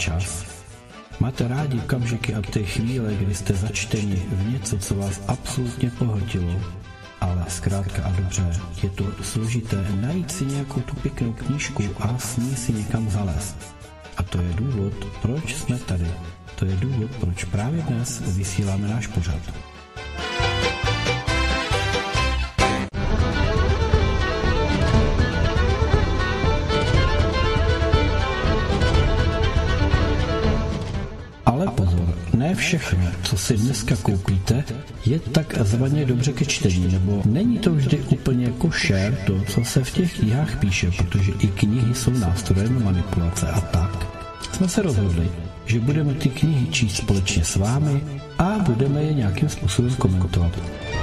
čas? Máte rádi okamžiky a ty chvíle, kdy jste začteni v něco, co vás absolutně pohltilo? Ale zkrátka a dobře, je to složité najít si nějakou tu pěknou knížku a s ní si někam zalézt. A to je důvod, proč jsme tady. To je důvod, proč právě dnes vysíláme náš pořad. Ale pozor, ne všechno, co si dneska koupíte, je takzvaně dobře ke čtení, nebo není to vždy úplně košer to, co se v těch knihách píše, protože i knihy jsou nástrojem manipulace a tak. Jsme se rozhodli, že budeme ty knihy číst společně s vámi a budeme je nějakým způsobem komentovat.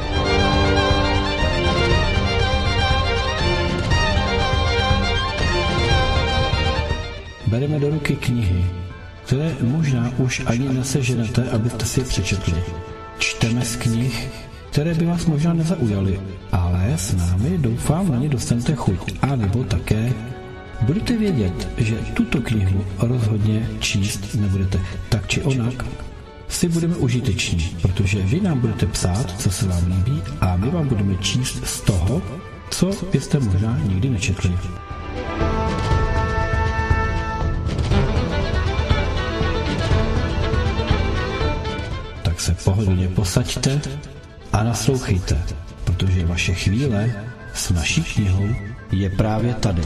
Bereme do ruky knihy, které možná už ani neseženete, abyste si je přečetli. Čteme z knih, které by vás možná nezaujaly, ale s námi doufám na ně dostanete chuť. A nebo také budete vědět, že tuto knihu rozhodně číst nebudete. Tak či onak si budeme užiteční, protože vy nám budete psát, co se vám líbí, a my vám budeme číst z toho, co byste možná nikdy nečetli. Se pohodlně posaďte a naslouchejte, protože vaše chvíle s naší knihou je právě tady.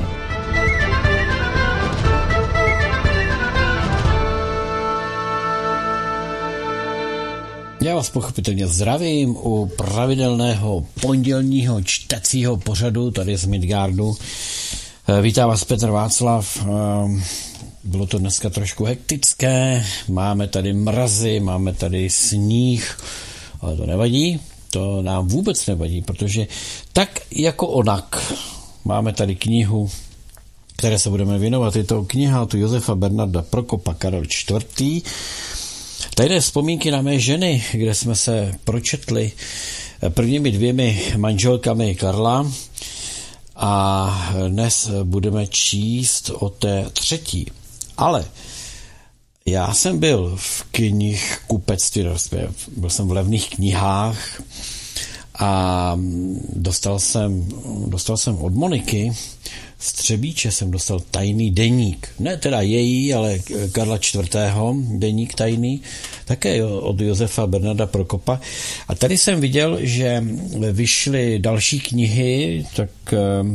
Já vás pochopitelně zdravím u pravidelného pondělního čtecího pořadu tady z Midgardu. Vítá vás Petr Václav. Bylo to dneska trošku hektické, máme tady mrazy, máme tady sníh, ale to nevadí, to nám vůbec nevadí, protože tak jako onak máme tady knihu, které se budeme věnovat. Je to kniha od Josefa Bernarda Prokopa, Karel IV. Tady jde vzpomínky na mé ženy, kde jsme se pročetli prvními 2 manželkami Karla a dnes budeme číst o té 3. Ale já jsem byl v knihkupectví, byl jsem v levných knihách a dostal jsem od Moniky z Třebíče, jsem dostal tajný deník. Ne teda její, ale Karla IV. Deník tajný, také od Josefa Bernarda Prokopa. A tady jsem viděl, že vyšly další knihy, tak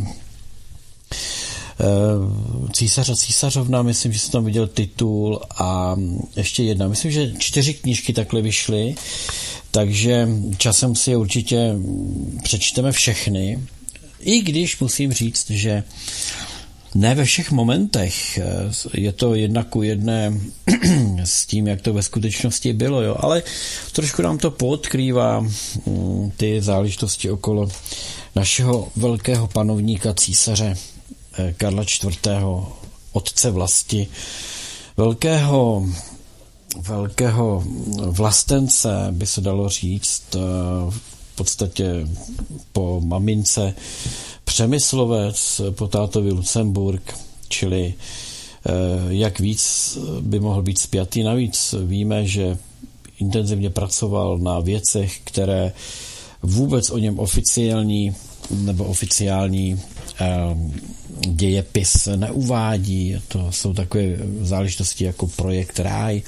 Císař a císařovna, myslím, že jsem tam viděl titul, a ještě jedna. Myslím, že 4 knížky takhle vyšly, takže časem si je určitě přečteme všechny, i když musím říct, že ne ve všech momentech je to 1:1 s tím, jak to ve skutečnosti bylo, jo, ale trošku nám to poodkrývá ty záležitosti okolo našeho velkého panovníka císaře Karla IV., otce vlasti, velkého vlastence, by se dalo říct, v podstatě po mamince Přemyslovec, po tátovi Lucemburk, čili jak víc by mohl být spjatý. Navíc víme, že intenzivně pracoval na věcech, které vůbec o něm oficiální dějepis neuvádí. To jsou takové záležitosti jako projekt Ráj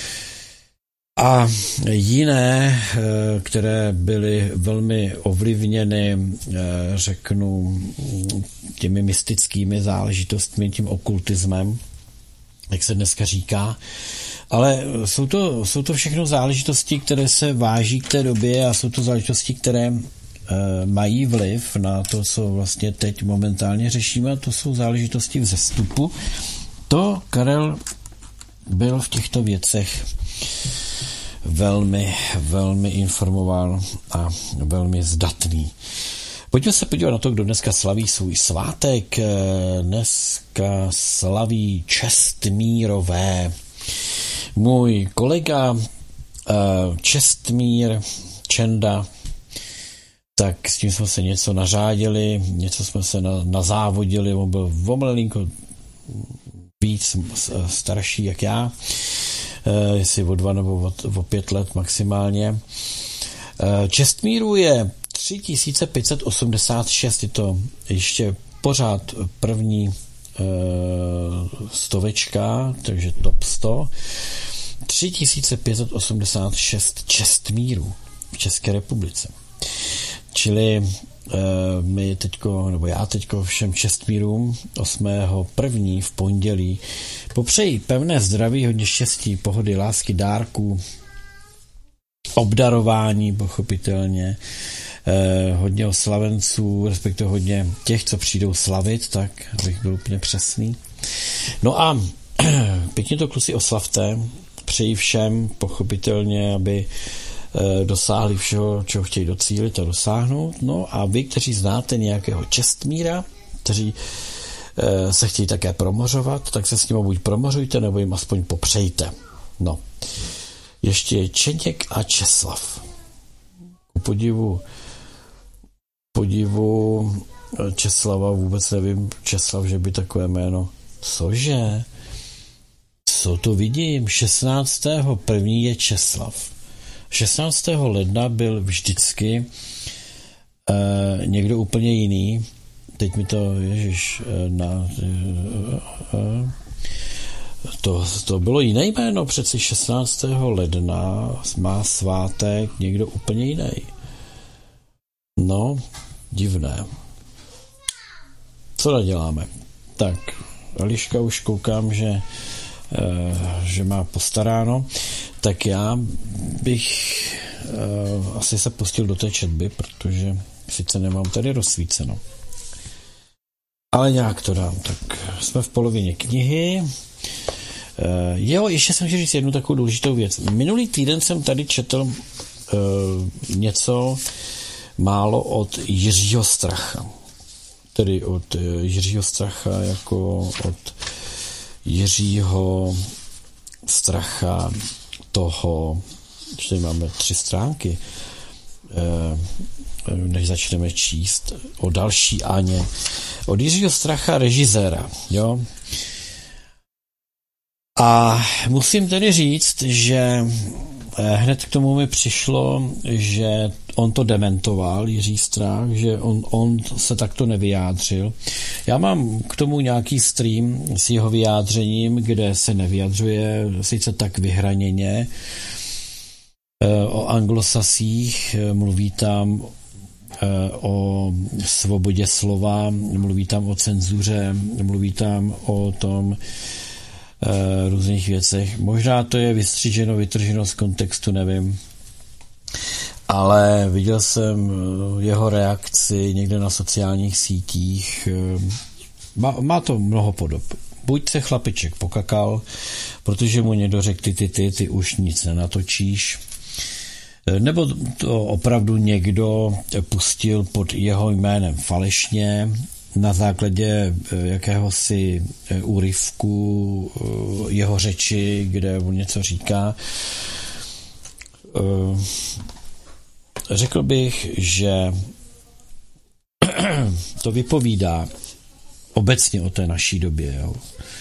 a jiné, které byly velmi ovlivněny, řeknu, těmi mystickými záležitostmi, tím okultismem, jak se dneska říká. Ale jsou to všechno záležitosti, které se váží k té době, a jsou to záležitosti, které mají vliv na to, co vlastně teď momentálně řešíme, a to jsou záležitosti vzestupu. To Karel byl v těchto věcech velmi, velmi informován a velmi zdatný. Pojďme se podívat na to, kdo dneska slaví svůj svátek. Dneska slaví Čestmírové. Můj kolega Čestmír Čenda, tak s tím jsme se něco nařádili, něco jsme se nazávodili, on byl malinko víc starší jak já, jestli o 2 nebo o 5 let maximálně. Čestmírů je 3586, je to ještě pořád první stovečka, takže top 100. 3586 čestmírů v České republice. Čili my teďko, nebo já teďko všem čestmírům 8.1. v pondělí popřeji pevné zdraví, hodně štěstí, pohody, lásky, dárků, obdarování, pochopitelně, hodně oslavenců, respektive hodně těch, co přijdou slavit, tak abych byl úplně přesný. No a pěkně to, kluci, oslavte, přeji všem pochopitelně, aby dosáhli všeho, čeho chtějí docílit a dosáhnout. No a vy, kteří znáte nějakého čestmíra, kteří se chtějí také promořovat, tak se s ním buď promořujte, nebo jim aspoň popřejte. No. Ještě Čeněk a Česlav. Ku podivu Česlava vůbec nevím, Česlav, že by takové jméno. Cože? Co to vidím? 16.1. je Česlav. 16. ledna byl vždycky někdo úplně jiný. Teď mi to, to bylo jiné jméno, přeci 16. ledna má svátek někdo úplně jiný. No, divné. Co naděláme? Tak, Eliška už koukám, že má postaráno, tak já bych asi se pustil do té četby, protože sice nemám tady rozsvíceno. Ale nějak to dám. Tak jsme v polovině knihy. Ještě jsem chtěl říct jednu takovou důležitou věc. Minulý týden jsem tady četl něco málo od Jiřího Stracha. Tedy od Jiřího Stracha jako od Jiřího Stracha toho, že tady máme 3 stránky, než začneme číst o další Aně. Od Jiřího Stracha, režiséra, jo. A musím tedy říct, že hned k tomu mi přišlo, že on to dementoval, Jiří Strach, že on se takto nevyjádřil. Já mám k tomu nějaký stream s jeho vyjádřením, kde se nevyjadřuje sice tak vyhraněně o anglosasích, mluví tam o svobodě slova, mluví tam o cenzuře, mluví tam o tom různých věcech. Možná to je vystříženo, vytrženo z kontextu, nevím. Ale viděl jsem jeho reakci někde na sociálních sítích. Má to mnoho podob. Buď se chlapiček pokakal, protože mu někdo řekl ty už nic nenatočíš, nebo to opravdu někdo pustil pod jeho jménem falešně na základě jakéhosi úryvku jeho řeči, kde on něco říká. Řekl bych, že to vypovídá obecně o té naší době. Jo.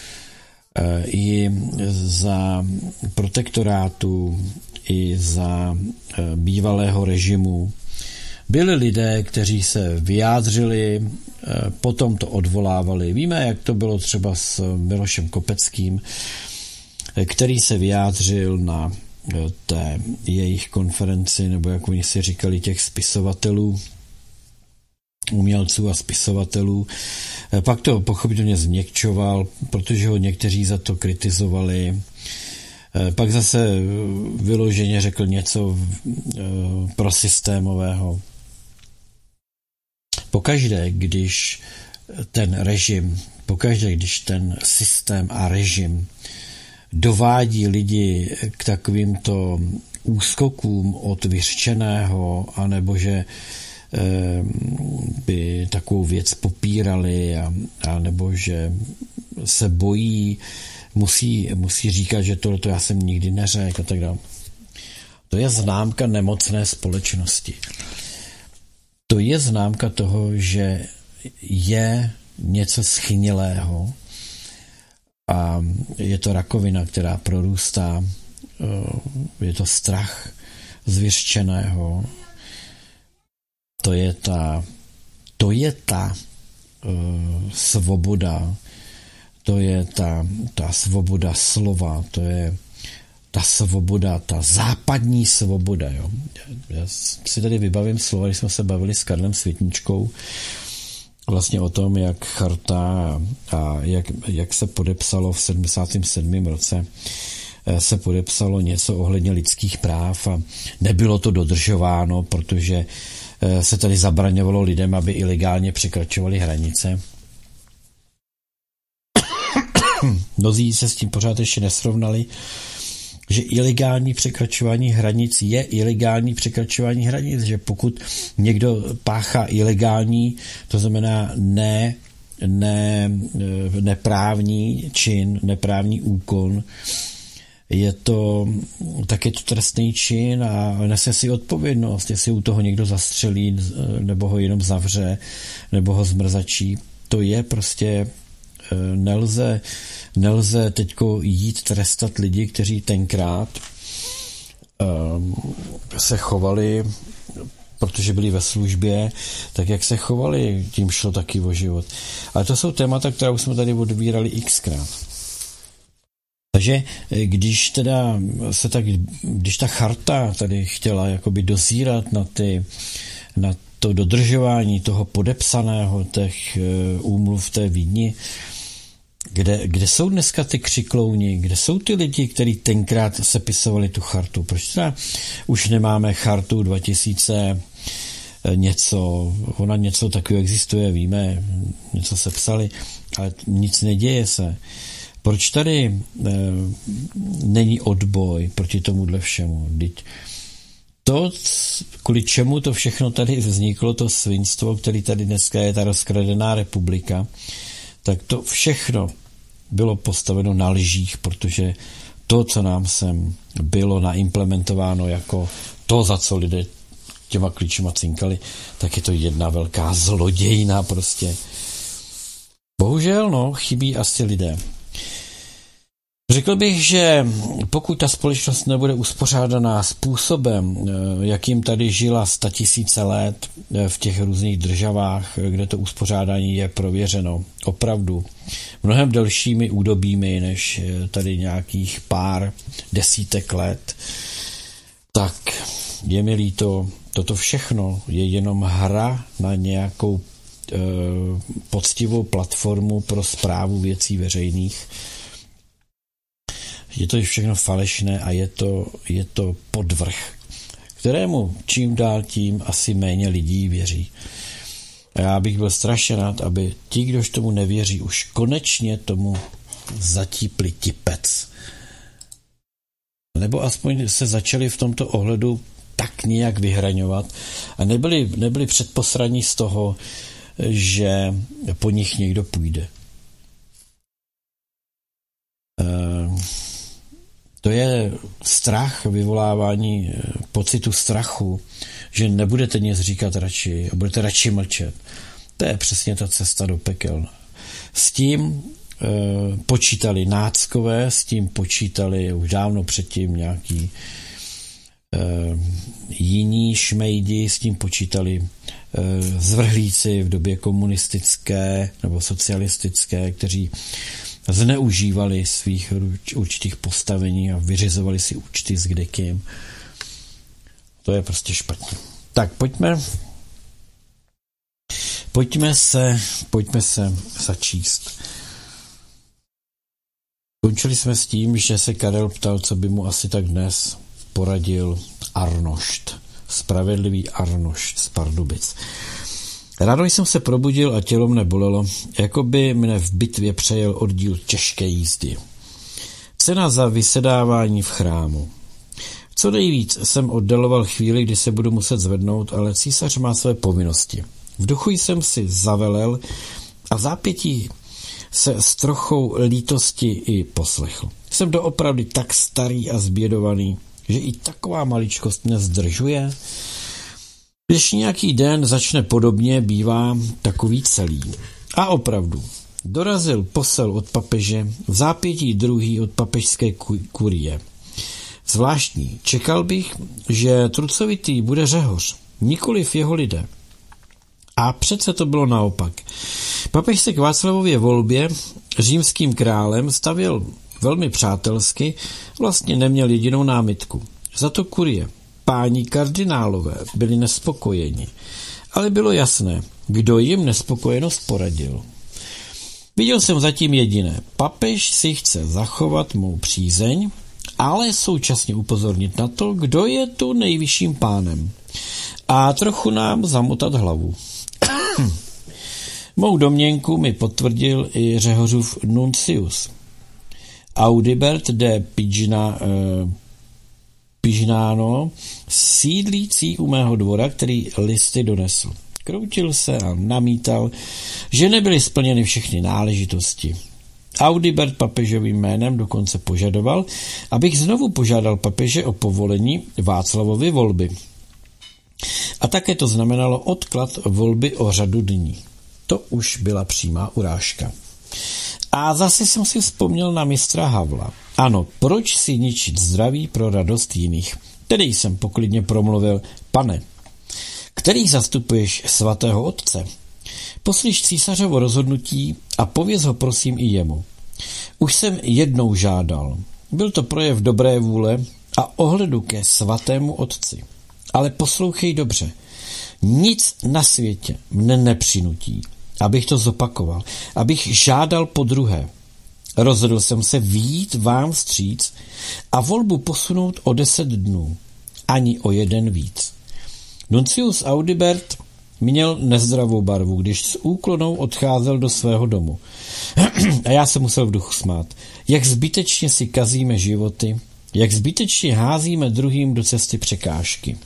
I za protektorátu, i za bývalého režimu byli lidé, kteří se vyjádřili, potom to odvolávali. Víme, jak to bylo třeba s Milošem Kopeckým, který se vyjádřil na té jejich konferenci, nebo jak oni si říkali, těch spisovatelů, umělců a spisovatelů. Pak to pochopitelně změkčoval, protože ho někteří za to kritizovali. Pak zase vyloženě řekl něco prosystémového. Pokaždé, když ten systém a režim dovádí lidi k takovýmto úskokům od vyřčeného, anebo že by takovou věc popírali, a nebo že se bojí, musí říkat, že tohle já jsem nikdy neřekl a tak dále. To je známka nemocné společnosti. To je známka toho, že je něco schnilého a je to rakovina, která prorůstá, je to strach zvěřčeného, to je ta svoboda, to je ta svoboda slova, to je ta svoboda, ta západní svoboda. Jo. Já si tady vybavím slova, když jsme se bavili s Karlem Světničkou vlastně o tom, jak charta a jak se podepsalo v 77. roce, se podepsalo něco ohledně lidských práv a nebylo to dodržováno, protože se tady zabraňovalo lidem, aby ilegálně překračovali hranice. Mnozí se s tím pořád ještě nesrovnali, že ilegální překračování hranic je ilegální překračování hranic, že pokud někdo páchá ilegální, to znamená neprávní čin, neprávní úkon, tak je to trestný čin a nese si odpovědnost, jestli u toho někdo zastřelí, nebo ho jenom zavře, nebo ho zmrzačí. To je prostě, nelze teďko jít trestat lidi, kteří tenkrát se chovali, protože byli ve službě, tak jak se chovali, tím šlo taky o život. Ale to jsou témata, která už jsme tady odbírali xkrát. Takže když ta charta tady chtěla jakoby dozírat na to dodržování toho podepsaného těch úmluv té Vídni, kde jsou dneska ty křiklouni, kde jsou ty lidi, kteří tenkrát sepisovali tu chartu? Proč teda už nemáme chartu 2000 něco, ona něco takového existuje, víme, něco sepsali, ale nic neděje se. Proč tady není odboj proti tomuhle všemu? To, kvůli čemu to všechno tady vzniklo, to svinstvo, který tady dneska je ta rozkradená republika, tak to všechno bylo postaveno na lžích, protože to, co nám sem bylo naimplementováno jako to, za co lidé těma klíčima cinkali, tak je to jedna velká zlodějina prostě. Bohužel, chybí asi lidé. Řekl bych, že pokud ta společnost nebude uspořádaná způsobem, jakým tady žila 100 000 let v těch různých državách, kde to uspořádání je prověřeno opravdu mnohem delšími údobími než tady nějakých pár desítek let, tak je mi líto, toto všechno je jenom hra na nějakou poctivou platformu pro správu věcí veřejných. Je to všechno falešné a je to podvrh, kterému čím dál tím asi méně lidí věří. A já bych byl strašně rád, aby ti, kdož tomu nevěří, už konečně tomu zatípli tipec. Nebo aspoň se začali v tomto ohledu tak nějak vyhraňovat a nebyli předposraní z toho, že po nich někdo půjde. To je strach, vyvolávání pocitu strachu, že nebudete nic říkat radši a budete radši mlčet. To je přesně ta cesta do pekel. S tím počítali náckové, s tím počítali už dávno předtím nějaký jiní šmejdi, s tím počítali zvrhlíci v době komunistické nebo socialistické, kteří zneužívali svých určitých postavení a vyřizovali si účty s kdekým. To je prostě špatně. Tak pojďme se začíst. Končili jsme s tím, že se Karel ptal, co by mu asi tak dnes poradil Arnošt. Spravedlivý Arnošt z Pardubic. Ráno jsem se probudil a tělo mne bolelo, jako by mne v bitvě přejel oddíl těžké jízdy. Cena za vysedávání v chrámu. Co nejvíc jsem oddaloval chvíli, kdy se budu muset zvednout, ale císař má své povinnosti. V duchu jsem si zavelel a v zápětí se s trochou lítosti i poslechl. Jsem doopravdy tak starý a zbědovaný, že i taková maličkost mě zdržuje. Když nějaký den začne podobně, bývá takový celý. A opravdu, dorazil posel od papeže, v zápětí druhý od papežské kurie. Zvláštní. Čekal bych, že trucovitý bude Řehoř, nikoliv jeho lidé. A přece to bylo naopak. Papež se k Václavově volbě římským králem stavěl velmi přátelsky, vlastně neměl jedinou námitku. Za to kurie, páni kardinálové, byli nespokojeni. Ale bylo jasné, kdo jim nespokojenost poradil. Viděl jsem zatím jediné. Papež si chce zachovat mou přízeň, ale současně upozornit na to, kdo je tu nejvyšším pánem. A trochu nám zamotat hlavu. Mou domněnku mi potvrdil i Řehořův nuncius. Audibert de Pignano, sídlící u mého dvora, který listy donesl. Kroutil se a namítal, že nebyly splněny všechny náležitosti. Audibert papežovým jménem dokonce požadoval, abych znovu požádal papeže o povolení Václavovy volby. A také to znamenalo odklad volby o řadu dní. To už byla přímá urážka. A zase jsem si vzpomněl na mistra Havla. Ano, proč si ničit zdraví pro radost jiných? Tedy jsem poklidně promluvil, pane, který zastupuješ svatého otce, poslyš císařovo rozhodnutí a pověz ho prosím i jemu. Už jsem jednou žádal. Byl to projev dobré vůle a ohledu ke svatému otci. Ale poslouchej dobře. Nic na světě mne nepřinutí, abych to zopakoval, abych žádal podruhé. Rozhodl jsem se vyjít vám vstříc a volbu posunout o 10 dnů. Ani o 1 víc. Nuncius Audibert měl nezdravou barvu, když s úklonou odcházel do svého domu. A já se musel v duchu smát. Jak zbytečně si kazíme životy, jak zbytečně házíme druhým do cesty překážky.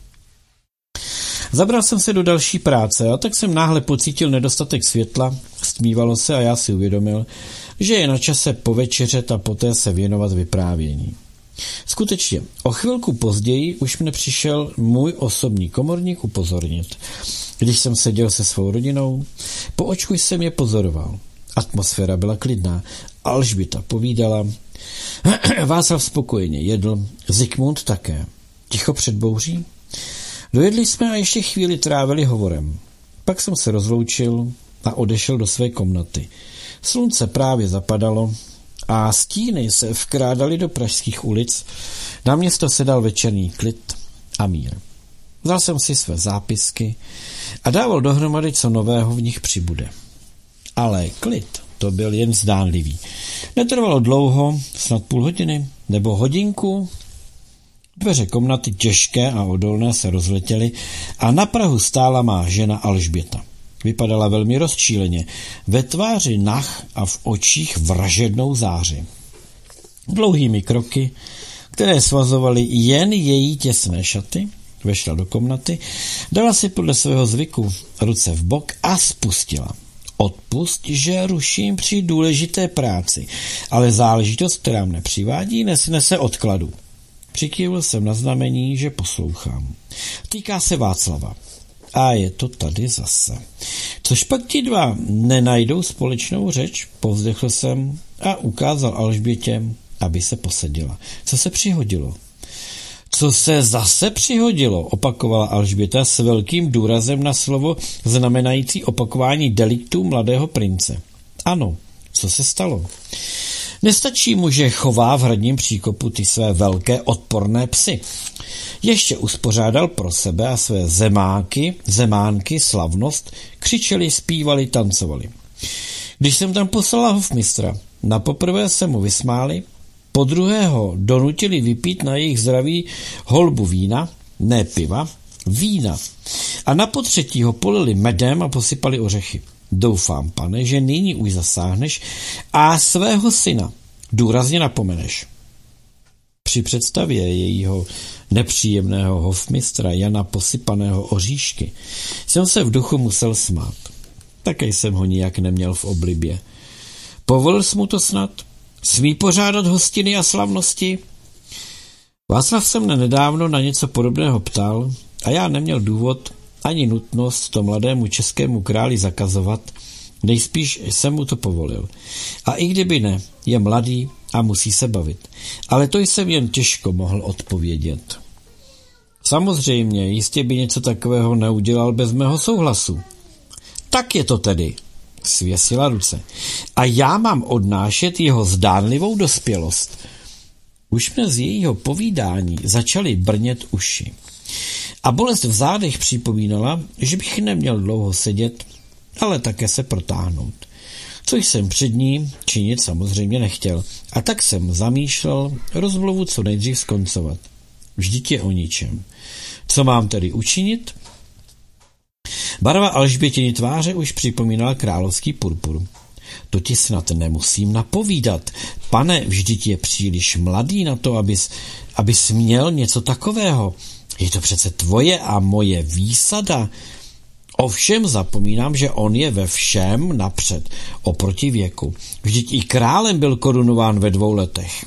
Zabral jsem se do další práce a tak jsem náhle pocítil nedostatek světla, stmívalo se a já si uvědomil, že je na čase povečeřet a poté se věnovat vyprávění. Skutečně, o chvilku později už mne přišel můj osobní komorník upozornit. Když jsem seděl se svou rodinou, po očku jsem je pozoroval. Atmosféra byla klidná. Alžběta povídala, Václav spokojeně jedl, Zikmund také. Ticho před bouří? Dojedli jsme a ještě chvíli trávili hovorem. Pak jsem se rozloučil a odešel do své komnaty. Slunce právě zapadalo a stíny se vkrádaly do pražských ulic. Na město se dal večerní klid a mír. Vzal jsem si své zápisky a dával dohromady, co nového v nich přibude. Ale klid to byl jen zdánlivý. Netrvalo dlouho, snad půl hodiny nebo hodinku. Dveře komnaty těžké a odolné se rozletěly a na prahu stála má žena Alžběta. Vypadala velmi rozčíleně, ve tváři nah a v očích vražednou záři. Dlouhými kroky, které svazovaly jen její těsné šaty, vešla do komnaty, dala si podle svého zvyku ruce v bok a spustila. Odpusť, že ruším při důležité práci, ale záležitost, která mne přivádí, nesnese odkladu. Přikývl jsem na znamení, že poslouchám. Týká se Václava. A je to tady zase. Což pak ti dva nenajdou společnou řeč, povzdechl jsem a ukázal Alžbětě, aby se posadila. Co se přihodilo? Co se zase přihodilo, opakovala Alžběta s velkým důrazem na slovo znamenající opakování deliktů mladého prince. Ano, co se stalo? Nestačí mu, že chová v hradním příkopu ty své velké odporné psy. Ještě uspořádal pro sebe a své zemánky slavnost, křičeli, zpívali, tancovali. Když jsem tam poslala hofmistra, na poprvé se mu vysmáli, po druhého donutili vypít na jejich zdraví holbu vína, ne piva, vína. A na potřetího polili medem a posypali ořechy. Doufám, pane, že nyní už zasáhneš a svého syna důrazně napomeneš. Při představě jejího nepříjemného hofmistra Jana posypaného oříšky jsem se v duchu musel smát. Také jsem ho nijak neměl v oblibě. Povolil jsi mu to snad? Smí pořádat hostiny a slavnosti? Václav se mne nedávno na něco podobného ptal a já neměl důvod ani nutnost to mladému českému králi zakazovat, Nejspíš jsem mu to povolil. A i kdyby ne, je mladý a musí se bavit. Ale to jsem jen těžko mohl odpovědět. Samozřejmě, jistě by něco takového neudělal bez mého souhlasu. Tak je to tedy, svěsila ruce. A já mám odnášet jeho zdánlivou dospělost. Už mě z jejího povídání začaly brnět uši. A bolest v zádech připomínala, že bych neměl dlouho sedět, ale také se protáhnout. Což jsem před ní činit samozřejmě nechtěl. A tak jsem zamýšlel rozmluvu co nejdřív skoncovat. Vždyť je o ničem. Co mám tedy učinit? Barva Alžbětiny tváře už připomínala královský purpur. To ti snad nemusím napovídat. Pane, vždyť je příliš mladý na to, abys měl něco takového. Je to přece tvoje a moje výsada. Ovšem zapomínám, že on je ve všem napřed, oproti věku. Vždyť i králem byl korunován ve 2 letech.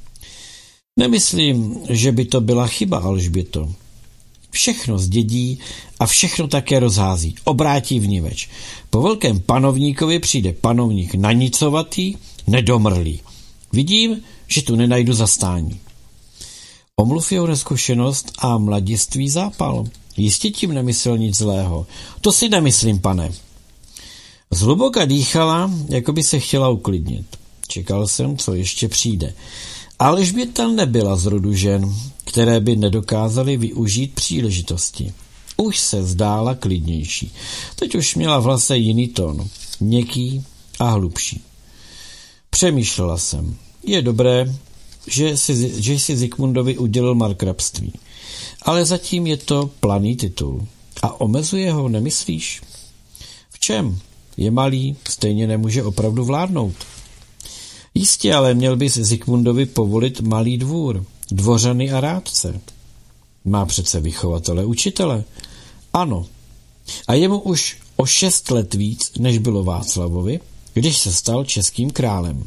Nemyslím, že by to byla chyba, Alžběto. Všechno zdědí a všechno také rozhází, obrátí vniveč. Po velkém panovníkovi přijde panovník nanicovatý, nedomrlý. Vidím, že tu nenajdu zastání. Omluv jeho nezkušenost a mladiství zápal. Jistě tím nemyslel nic zlého. To si nemyslím, pane. Zhluboka dýchala, jako by se chtěla uklidnit. Čekal jsem, co ještě přijde. Alžběta nebyla z rodu žen, které by nedokázaly využít příležitosti. Už se zdála klidnější. Teď už měla v hlase jiný tón, měkký a hlubší. Přemýšlela jsem. Je dobré, že si Zikmundovi udělil markrabství. Ale zatím je to planý titul. A omezuje ho, nemyslíš? V čem? Je malý, stejně nemůže opravdu vládnout. Jistě, ale měl bys Zikmundovi povolit malý dvůr, dvořany a rádce. Má přece vychovatele, učitele. Ano. A je mu už o 6 let víc, než bylo Václavovi, když se stal českým králem.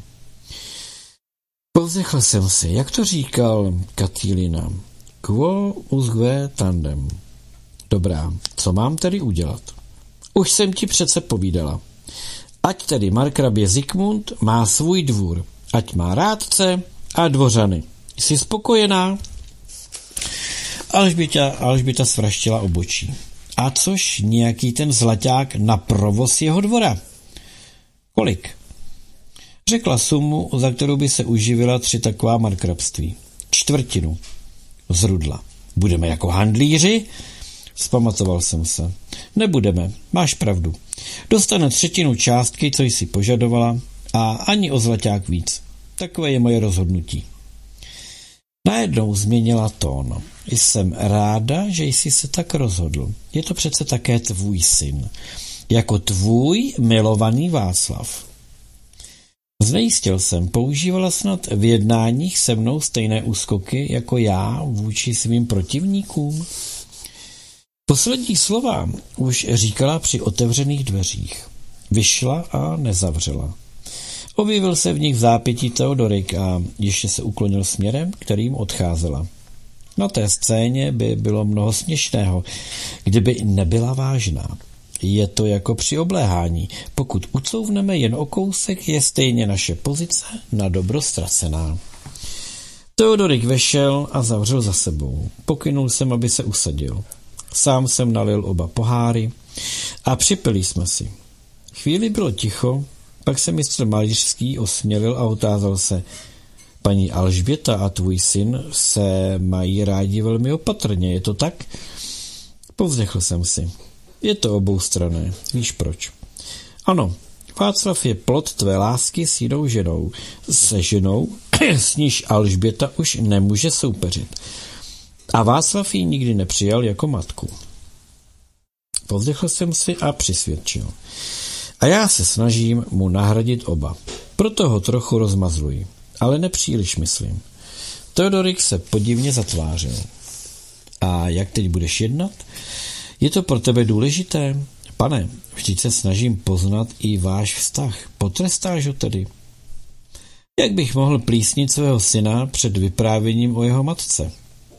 Povzdechl jsem si, jak to říkal Katilina. Quo usque tandem. Dobrá, co mám tedy udělat? Už jsem ti přece povídala. Ať tedy markrabě Zikmund má svůj dvůr, ať má rádce a dvořany. Jsi spokojená? Alžběta svraštila obočí. A což nějaký ten zlaťák na provoz jeho dvora? Kolik? Řekla sumu, za kterou by se uživila 3 taková markrabství. 1/4. Zrudla. Budeme jako handlíři? Vzpamatoval jsem se. Nebudeme, máš pravdu. Dostane 1/3 částky, co jsi požadovala, a ani o zlaťák víc. Takové je moje rozhodnutí. Najednou změnila tón. Jsem ráda, že jsi se tak rozhodl. Je to přece také tvůj syn. Jako tvůj milovaný Václav. Znejistil jsem, používala snad v jednáních se mnou stejné úskoky jako já vůči svým protivníkům. Poslední slova už říkala při otevřených dveřích. Vyšla a nezavřela. Objevil se v nich v zápětí Teodorik a ještě se uklonil směrem, kterým odcházela. Na té scéně by bylo mnoho směšného, kdyby nebyla vážná. Je to jako při obléhání. Pokud ucouvneme jen o kousek, je stejně naše pozice na dobro ztracená. Teodorik vešel a zavřel za sebou. Pokynul jsem, aby se usadil. Sám jsem nalil oba poháry a připili jsme si. Chvíli bylo ticho, pak se mistr malířský osmělil a otázal se: paní Alžběta a tvůj syn se mají rádi velmi opatrně, je to tak? Povzdechl jsem si. Je to oboustranné, víš proč? Ano, Václav je plod tvé lásky s jinou ženou. Se ženou, s níž Alžběta už nemůže soupeřit. A Václav ji nikdy nepřijal jako matku. Povzdechl jsem si a přisvědčil. A já se snažím mu nahradit oba. Proto ho trochu rozmazluji. Ale nepříliš, myslím. Teodorik se podivně zatvářil. A jak teď budeš jednat? Je to pro tebe důležité? Pane, vždyť se snažím poznat i váš vztah. Potrestáš ho tedy? Jak bych mohl plísnit svého syna před vyprávěním o jeho matce?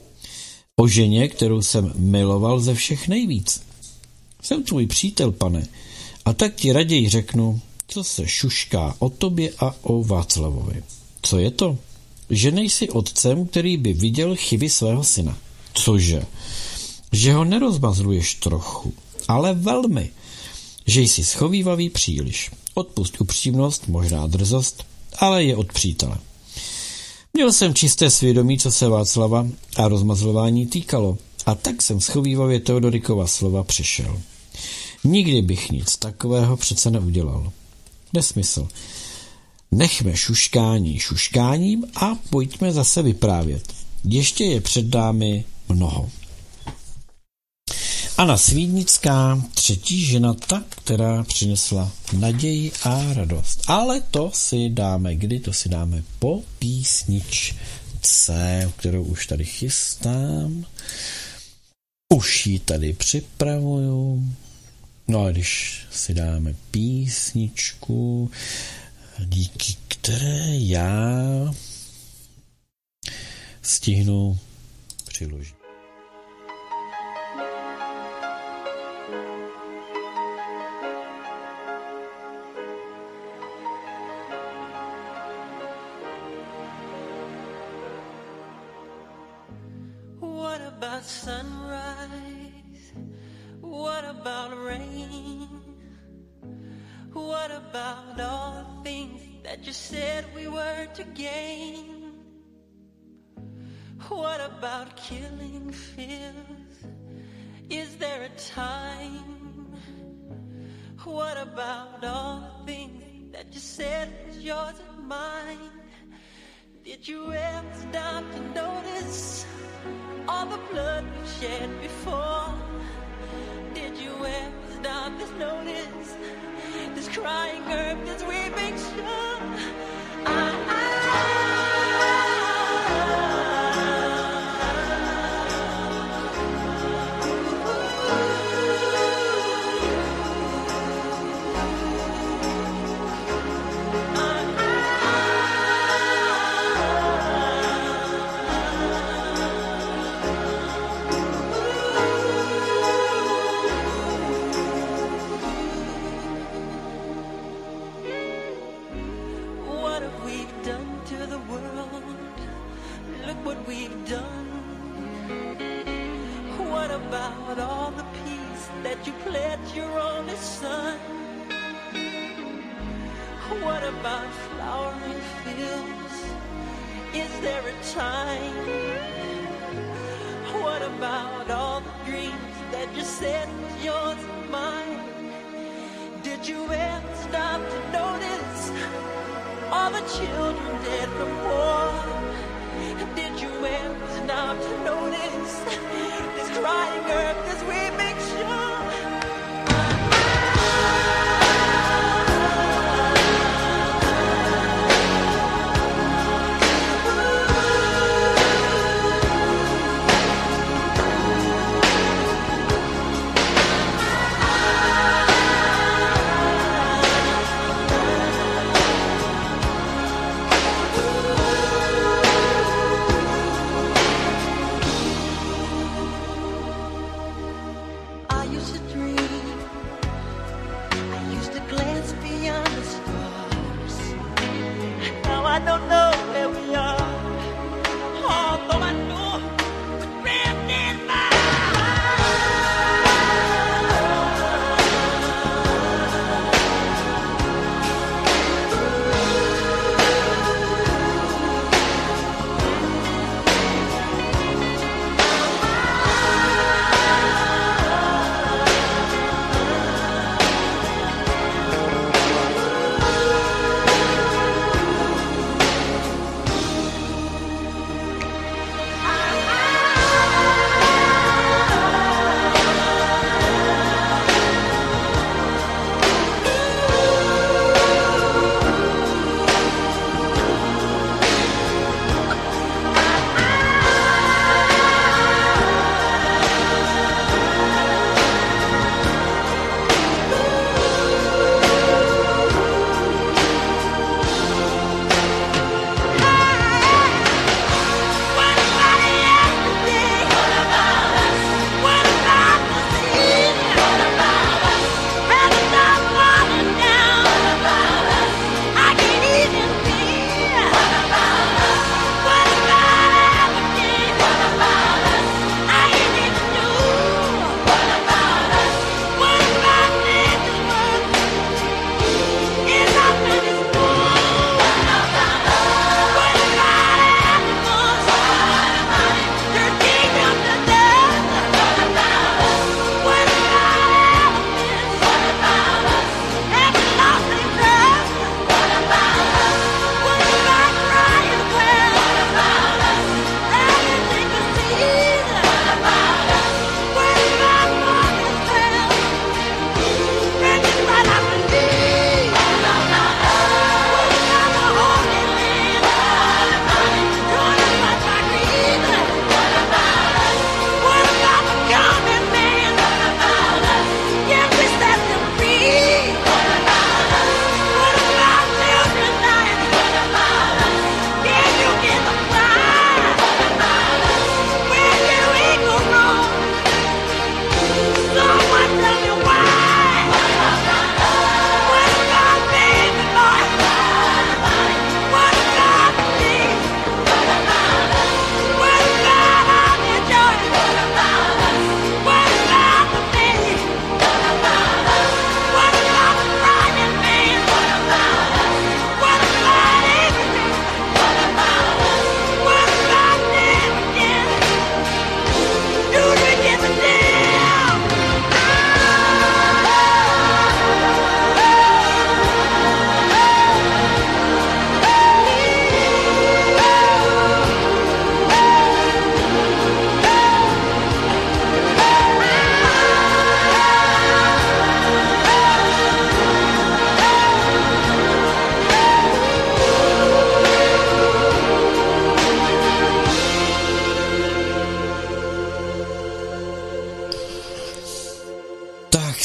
O ženě, kterou jsem miloval ze všech nejvíc. Jsem tvůj přítel, pane, a tak ti raději řeknu, co se šušká o tobě a o Václavovi. Co je to? Že nejsi otcem, který by viděl chyby svého syna. Cože? Že ho nerozmazluješ trochu, ale velmi. Že jsi schovívavý příliš. Odpusť upřímnost, možná drzost, ale je od přítele. Měl jsem čisté svědomí, co se Václava a rozmazlování týkalo, a tak jsem schovívavě Teodorikova slova přešel. Nikdy bych nic takového přece neudělal. Nesmysl. Nechme šuškání šuškáním a pojďme zase vyprávět. Ještě je před námi mnoho. Anna Svídnická, třetí žena, ta, která přinesla naději a radost. Ale to si dáme kdy? To si dáme po písničce, kterou už tady chystám. Už ji tady připravuju. No a když si dáme písničku, díky které já stihnu přiložit. What about sunrise? What about rain? What about all the things that you said we were to gain? What about killing fears? Is there a time? What about all the things that you said was yours and mine? Did you ever stop to notice all the blood we've shed before? Did you ever stop to notice this crying earth, this weeping shore? About all the peace that you pledged your only son? What about flowering fields? Is there a time? What about all the dreams that you said was yours and mine? Did you ever stop to notice all the children dead from war? Did you ever stop to notice this crying earth as we make sure?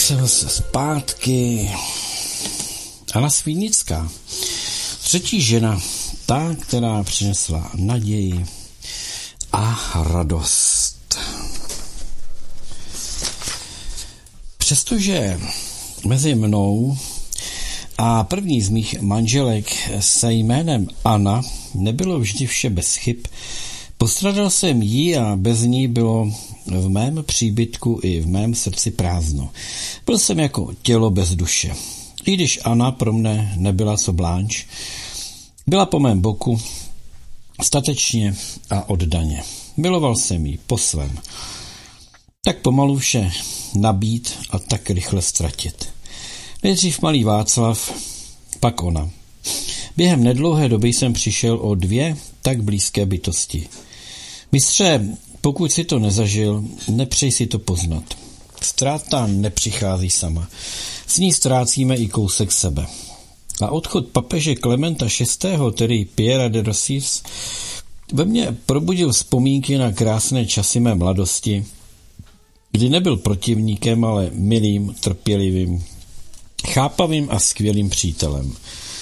jsem zase zpátky. Anna Svínická. Třetí žena, ta, která přinesla naději a radost. Přestože mezi mnou a první z mých manželek se jménem Anna nebylo vždy vše bez chyb, postradal jsem ji a bez ní bylo v mém příbytku i v mém srdci prázdno. Byl jsem jako tělo bez duše. I když Anna pro mne nebyla co Blanche, byla po mém boku statečně a oddaně. Miloval jsem ji po svém. Tak pomalu vše nabít a tak rychle ztratit. Nejdřív malý Václav, pak ona. Během nedlouhé doby jsem přišel o dvě tak blízké bytosti. Mistře, pokud si to nezažil, nepřej si to poznat. Ztráta nepřichází sama. S ní ztrácíme i kousek sebe. A odchod papeže Klementa VI., tedy Pierre de Rossis, ve mně probudil vzpomínky na krásné časy mé mladosti, kdy nebyl protivníkem, ale milým, trpělivým, chápavým a skvělým přítelem.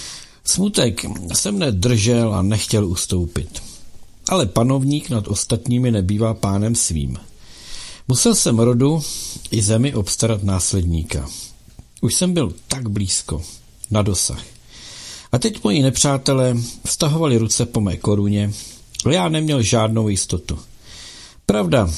Smutek se mne držel a nechtěl ustoupit. Ale panovník nad ostatními nebývá pánem svým. Musel jsem rodu i zemi obstarat následníka. Už jsem byl tak blízko, na dosah. A teď moji nepřátelé vztahovali ruce po mé koruně, ale já neměl žádnou jistotu. Pravda,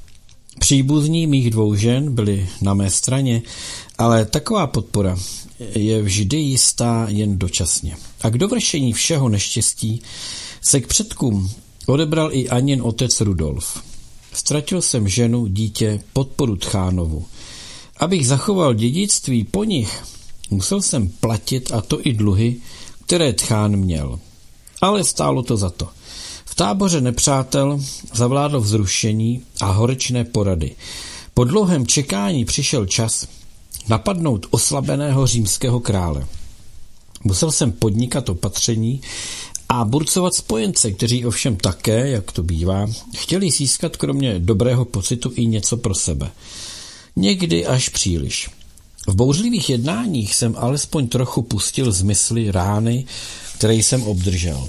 příbuzní mých dvou žen byli na mé straně, ale taková podpora je vždy jistá jen dočasně. A k dovršení všeho neštěstí se k předkům odebral i Anin otec Rudolf. Ztratil jsem ženu, dítě, podporu Tchánovu. Abych zachoval dědictví po nich, musel jsem platit, a to i dluhy, které Tchán měl. Ale stálo to za to. V táboře nepřátel zavládlo vzrušení a horečné porady. Po dlouhém čekání přišel čas napadnout oslabeného římského krále. Musel jsem podnikat opatření a burcovat spojence, kteří ovšem také, jak to bývá, chtěli získat kromě dobrého pocitu i něco pro sebe. Někdy až příliš. V bouřlivých jednáních jsem alespoň trochu pustil z mysli rány, které jsem obdržel.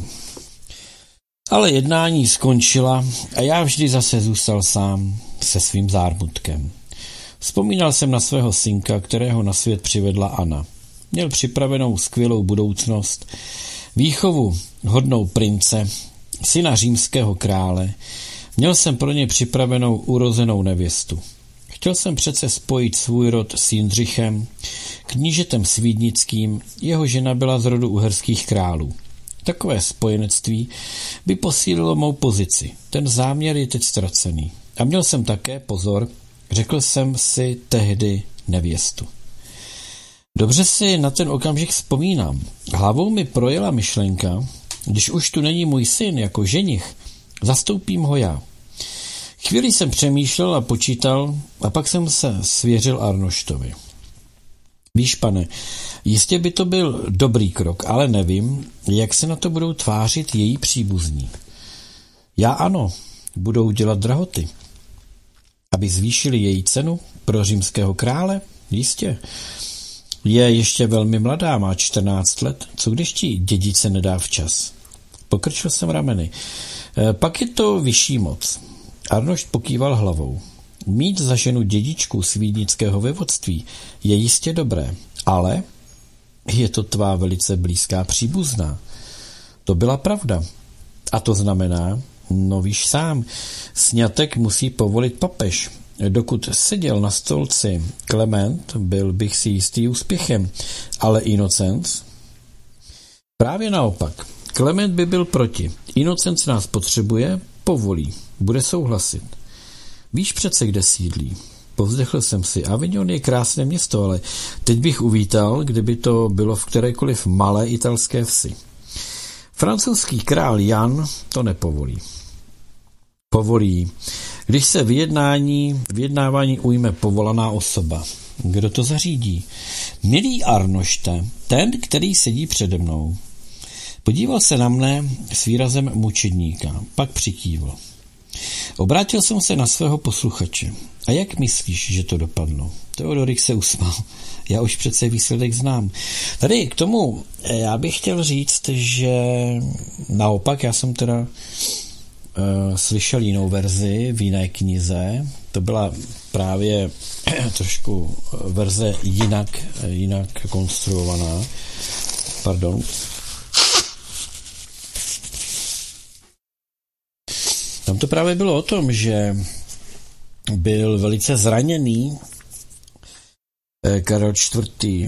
Ale jednání skončila a já vždy zase zůstal sám se svým zármutkem. Vzpomínal jsem na svého synka, kterého na svět přivedla Anna. Měl připravenou skvělou budoucnost, výchovu hodnou prince, syna římského krále. Měl jsem pro ně připravenou urozenou nevěstu. Chtěl jsem přece spojit svůj rod s Jindřichem, knížetem svídnickým, jeho žena byla z rodu uherských králů. Takové spojenectví by posílilo mou pozici. Ten záměr je teď ztracený. A měl jsem také pozor, řekl jsem si tehdy nevěstu. Dobře si na ten okamžik vzpomínám. Hlavou mi projela myšlenka, když už tu není můj syn jako ženich, zastoupím ho já. Chvíli jsem přemýšlel a počítal a pak jsem se svěřil Arnoštovi. Víš, pane, jistě by to byl dobrý krok, ale nevím, jak se na to budou tvářit její příbuzní. Já ano, budou dělat drahoty. Aby zvýšili její cenu pro římského krále? Jistě. Je ještě velmi mladá, má 14 let. Co když ti dědice nedá včas? Pokrčil jsem rameny. Pak je to vyšší moc. Arnošt pokýval hlavou. Mít za ženu dědičku svídnického vévodství je jistě dobré, ale je to tvá velice blízká příbuzná. To byla pravda. A to znamená, no víš sám, sňatek musí povolit papež. Dokud seděl na stolci Klement, byl bych si jistý úspěchem, ale Inocenc? Právě naopak. Klement by byl proti. Inocenc nás potřebuje, povolí, bude souhlasit. Víš přece, kde sídlí. Povzdechl jsem si. Avignon je krásné město, ale teď bych uvítal, kdyby to bylo v kterékoliv malé italské vsi. Francouzský král Jan to nepovolí. Povolí, když se vyjednávání ujme povolaná osoba. Kdo to zařídí? Milý Arnošte, ten, který sedí přede mnou. Podíval se na mne s výrazem mučedníka, pak přikývl. Obrátil jsem se na svého posluchače. A jak myslíš, že to dopadlo? Teodorik se usmál. Já už přece výsledek znám. Tady k tomu já bych chtěl říct, že naopak já jsem teda slyšel jinou verzi v jiné knize. To byla právě trošku verze jinak konstruovaná. Pardon. Tam to právě bylo o tom, že byl velice zraněný Karel IV.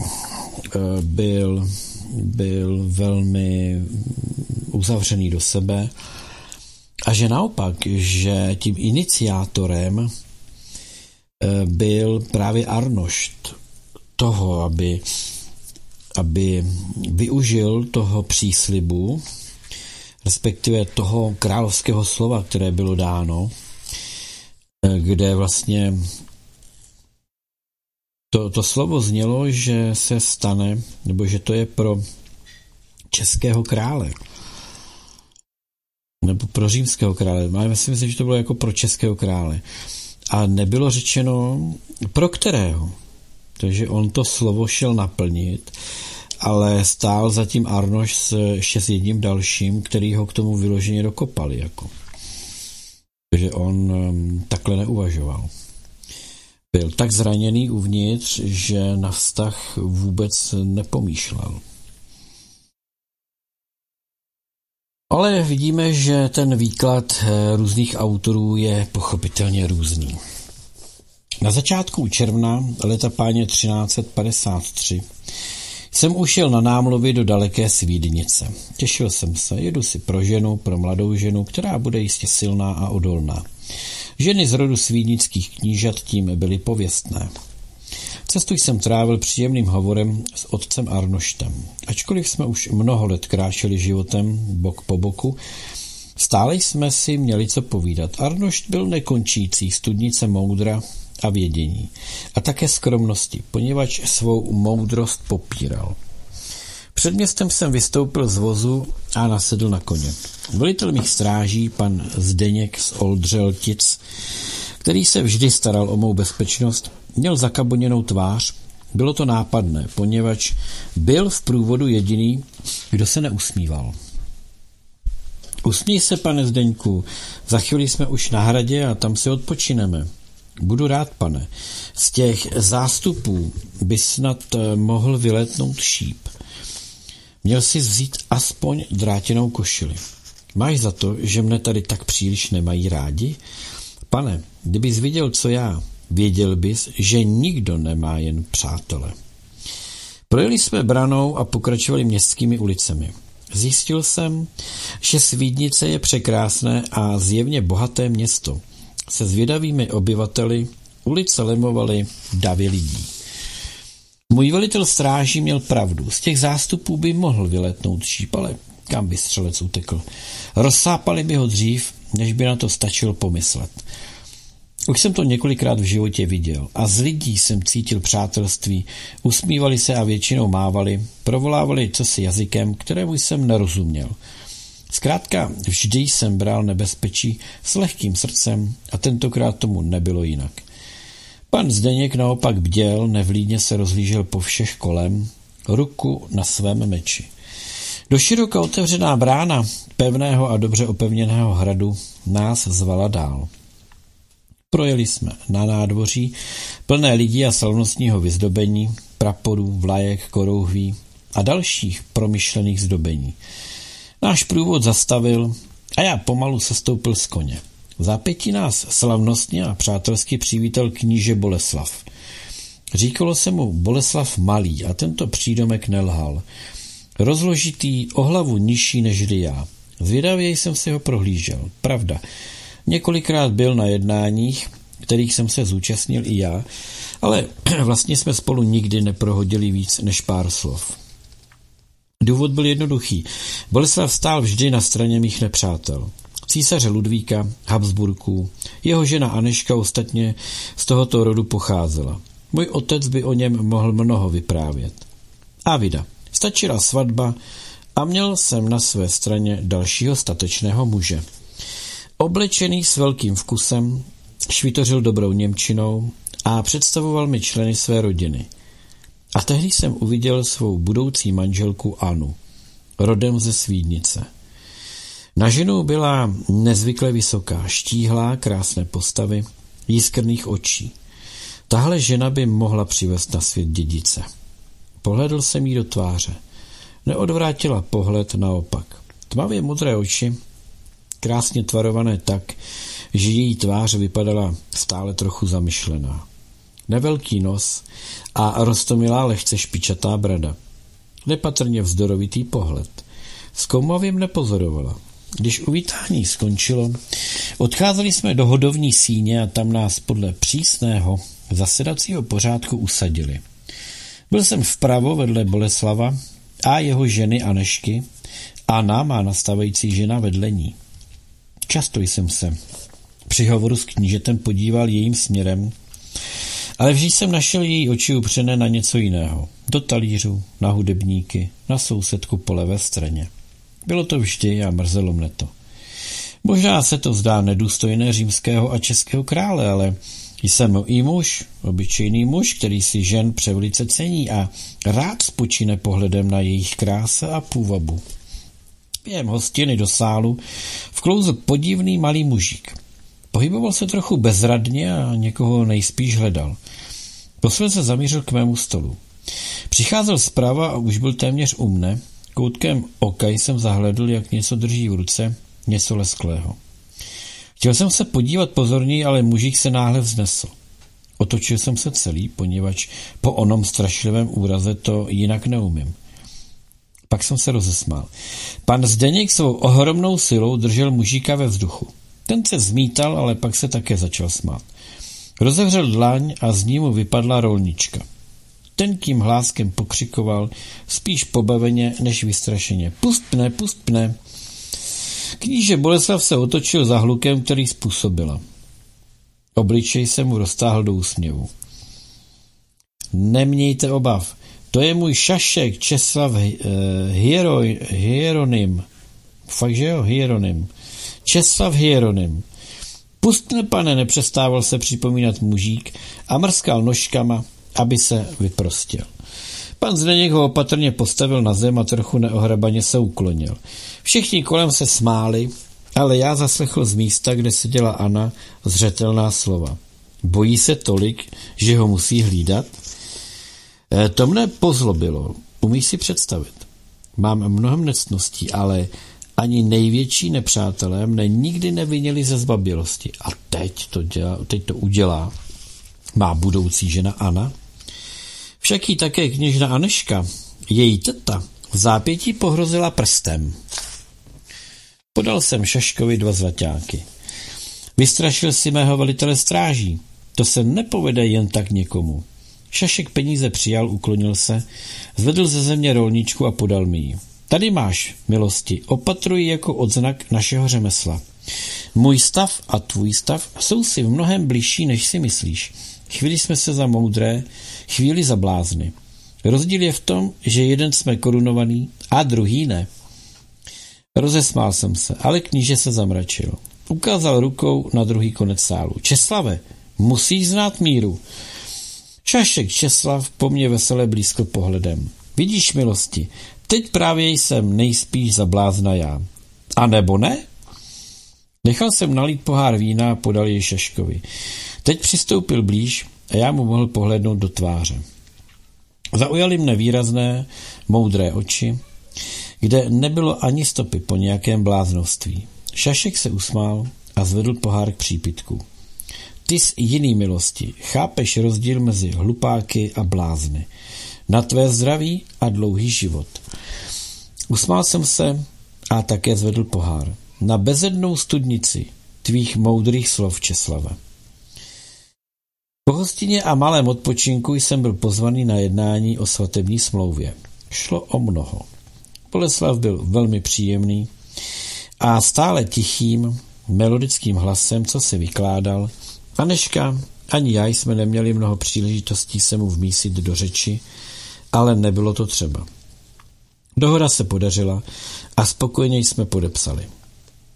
Byl velmi uzavřený do sebe a že naopak, že tím iniciátorem byl právě Arnošt toho, aby využil toho příslibu, respektive toho královského slova, které bylo dáno, kde vlastně to slovo znělo, že se stane, nebo že to je pro českého krále, nebo pro římského krále. Já si myslím, že to bylo jako pro českého krále. A nebylo řečeno, pro kterého. Takže on to slovo šel naplnit, ale stál zatím Arnoš ještě s jedním dalším, který ho k tomu vyloženě dokopali. Jako. Takže on takhle neuvažoval. Byl tak zraněný uvnitř, že na vztah vůbec nepomýšlel. Ale vidíme, že ten výklad různých autorů je pochopitelně různý. Na začátku června leta páně 1353 jsem ušel na námluvy do daleké Svídnice. Těšil jsem se, jedu si pro mladou ženu, která bude jistě silná a odolná. Ženy z rodu svídnických knížat tím byly pověstné. Cestu jsem trávil příjemným hovorem s otcem Arnoštem. Ačkoliv jsme už mnoho let kráčeli životem bok po boku, stále jsme si měli co povídat. Arnošt byl nekončící studnice moudra a vědění a také skromnosti, poněvadž svou moudrost popíral. Před městem jsem vystoupil z vozu a nasedl na koně. Velitel mých stráží, pan Zdeněk z Oldřeltic, který se vždy staral o mou bezpečnost, měl zakaboněnou tvář. Bylo to nápadné, poněvadž byl v průvodu jediný, kdo se neusmíval. Usmíj se, pane Zdeňku, za chvíli jsme už na hradě a tam si odpočineme. Budu rád, pane. Z těch zástupů by snad mohl vylétnout šíp. Měl jsi vzít aspoň drátěnou košili. Máš za to, že mne tady tak příliš nemají rádi? Pane, kdybys viděl, co já, věděl bys, že nikdo nemá jen přátele. Projeli jsme branou a pokračovali městskými ulicemi. Zjistil jsem, že Svídnice je překrásné a zjevně bohaté město. Se zvědavými obyvateli ulice lemovaly davy lidí. Můj velitel stráží měl pravdu. Z těch zástupů by mohl vyletnout šíp, ale kam by střelec utekl? Rozsápali by ho dřív, než by na to stačil pomyslet. Už jsem to několikrát v životě viděl a z lidí jsem cítil přátelství, usmívali se a většinou mávali, provolávali cosi jazykem, kterému jsem nerozuměl. Zkrátka vždy jsem bral nebezpečí s lehkým srdcem a tentokrát tomu nebylo jinak. Pan Zdeněk naopak bděl, nevlídně se rozhlížel po všech kolem, ruku na svém meči. Do široka otevřená brána pevného a dobře opevněného hradu nás zvala dál. Projeli jsme na nádvoří, plné lidí a slavnostního vyzdobení, praporů, vlajek, korouhví a dalších promyšlených zdobení. Náš průvod zastavil a já pomalu sestoupil z koně. V zápětí nás slavnostně a přátelsky přivítal kníže Boleslav. Říkalo se mu Boleslav Malý a tento přídomek nelhal. Rozložitý, o hlavu nižší nežli já. Zvědavě jsem si ho prohlížel. Pravda, několikrát byl na jednáních, kterých jsem se zúčastnil i já, ale vlastně jsme spolu nikdy neprohodili víc než pár slov. Důvod byl jednoduchý. Boleslav stál vždy na straně mých nepřátel. Císaře Ludvíka, Habsburků, jeho žena Aneška ostatně z tohoto rodu pocházela. Můj otec by o něm mohl mnoho vyprávět. A vida, stačila svatba a měl jsem na své straně dalšího statečného muže. Oblečený s velkým vkusem švitořil dobrou němčinou a představoval mi členy své rodiny. A tehdy jsem uviděl svou budoucí manželku Anu, rodem ze Svídnice. Na ženu byla nezvykle vysoká, štíhlá, krásné postavy, jiskrných očí. Tahle žena by mohla přivést na svět dědice. Pohledl jsem jí do tváře. Neodvrátila pohled, naopak. Tmavě modré oči, krásně tvarované tak, že její tvář vypadala stále trochu zamyšlená. Nevelký nos a roztomilá lehce špičatá brada. Nepatrně vzdorovitý pohled. Zkoumavě mne pozorovala. Když uvítání skončilo, odcházeli jsme do hodovní síně a tam nás podle přísného zasedacího pořádku usadili. Byl jsem vpravo vedle Boleslava a jeho ženy Anešky, Anna, má nastávající žena, vedle ní. Často jsem se při hovoru s knížetem podíval jejím směrem, ale vždy jsem našel její oči upřené na něco jiného. Do talířu, na hudebníky, na sousedku po levé straně. Bylo to vždy a mrzelo mne to. Možná se to zdá nedůstojné římského a českého krále, ale jsem i muž, obyčejný muž, který si žen převelice cení a rád spočine pohledem na jejich kráse a půvabu. Během hostiny do sálu vklouzl podivný malý mužík. Pohyboval se trochu bezradně a někoho nejspíš hledal. Posledně se zamířil k mému stolu. Přicházel zprava a už byl téměř u mne. Koutkem oka jsem zahledl, jak něco drží v ruce, něco lesklého. Chtěl jsem se podívat pozorněji, ale mužík se náhle vznesl. Otočil jsem se celý, poněvadž po onom strašlivém úraze to jinak neumím. Pak jsem se rozesmál. Pan Zdeněk svou ohromnou silou držel mužíka ve vzduchu. Ten se zmítal, ale pak se také začal smát. Rozevřel dlaň a z ní mu vypadla rolnička. Tenkým hláskem pokřikoval, spíš pobaveně než vystrašeně. Pust mne, pust mne. Kníže Boleslav se otočil za hlukem, který způsobila. Obličej se mu roztáhl do úsměvu. Nemějte obav, to je můj šašek Česlav Hieronym. Fakt, že jo, Hieronym. Česlav Hieronym. Pustne, pane, nepřestával se připomínat mužík a mrskal nožkama, aby se vyprostil. Pan Zdeněk ho opatrně postavil na zem a trochu neohrabaně se uklonil. Všichni kolem se smáli, ale já zaslechl z místa, kde seděla Anna, zřetelná slova. Bojí se tolik, že ho musí hlídat? To mne pozlobilo. Umíš si představit? Mám mnohem nectností, ale ani největší nepřátelé mne nikdy nevinili ze zbabělosti. A teď to udělá má budoucí žena Anna. Však jí také kněžna Aneška, její teta, v zápětí pohrozila prstem. Podal jsem Šaškovi 2 zlaťáky. Vystrašil si mého velitele stráží. To se nepovede jen tak někomu. Šašek peníze přijal, uklonil se, zvedl ze země rolničku a podal mi ji. Tady máš, milosti, opatruj jako odznak našeho řemesla. Můj stav a tvůj stav jsou si v mnohem bližší, než si myslíš. Chvíli jsme se za moudré, chvíli za blázny. Rozdíl je v tom, že jeden jsme korunovaný a druhý ne. Rozesmál jsem se, ale kníže se zamračil. Ukázal rukou na druhý konec sálu. Česlave, musíš znát míru. Šašek Česlav po mně veselé blízko pohledem. Vidíš, milosti, teď právě jsem nejspíš za blázna já. A nebo ne? Nechal jsem nalít pohár vína a podal jej Šaškovi. Teď přistoupil blíž a já mu mohl pohlédnout do tváře. Zaujaly mne výrazné, moudré oči, kde nebylo ani stopy po nějakém bláznovství. Šašek se usmál a zvedl pohár k přípitku. Ty jsi jiný, milosti, chápeš rozdíl mezi hlupáky a blázny. Na tvé zdraví a dlouhý život. Usmál jsem se a také zvedl pohár. Na bezednou studnici tvých moudrých slov, Česlave. Po hostině a malém odpočinku jsem byl pozvaný na jednání o svatební smlouvě. Šlo o mnoho. Boleslav byl velmi příjemný a stále tichým, melodickým hlasem, co se vykládal. Aneška ani já jsme neměli mnoho příležitostí se mu vmísit do řeči, ale nebylo to třeba. Dohoda se podařila a spokojeně jsme podepsali.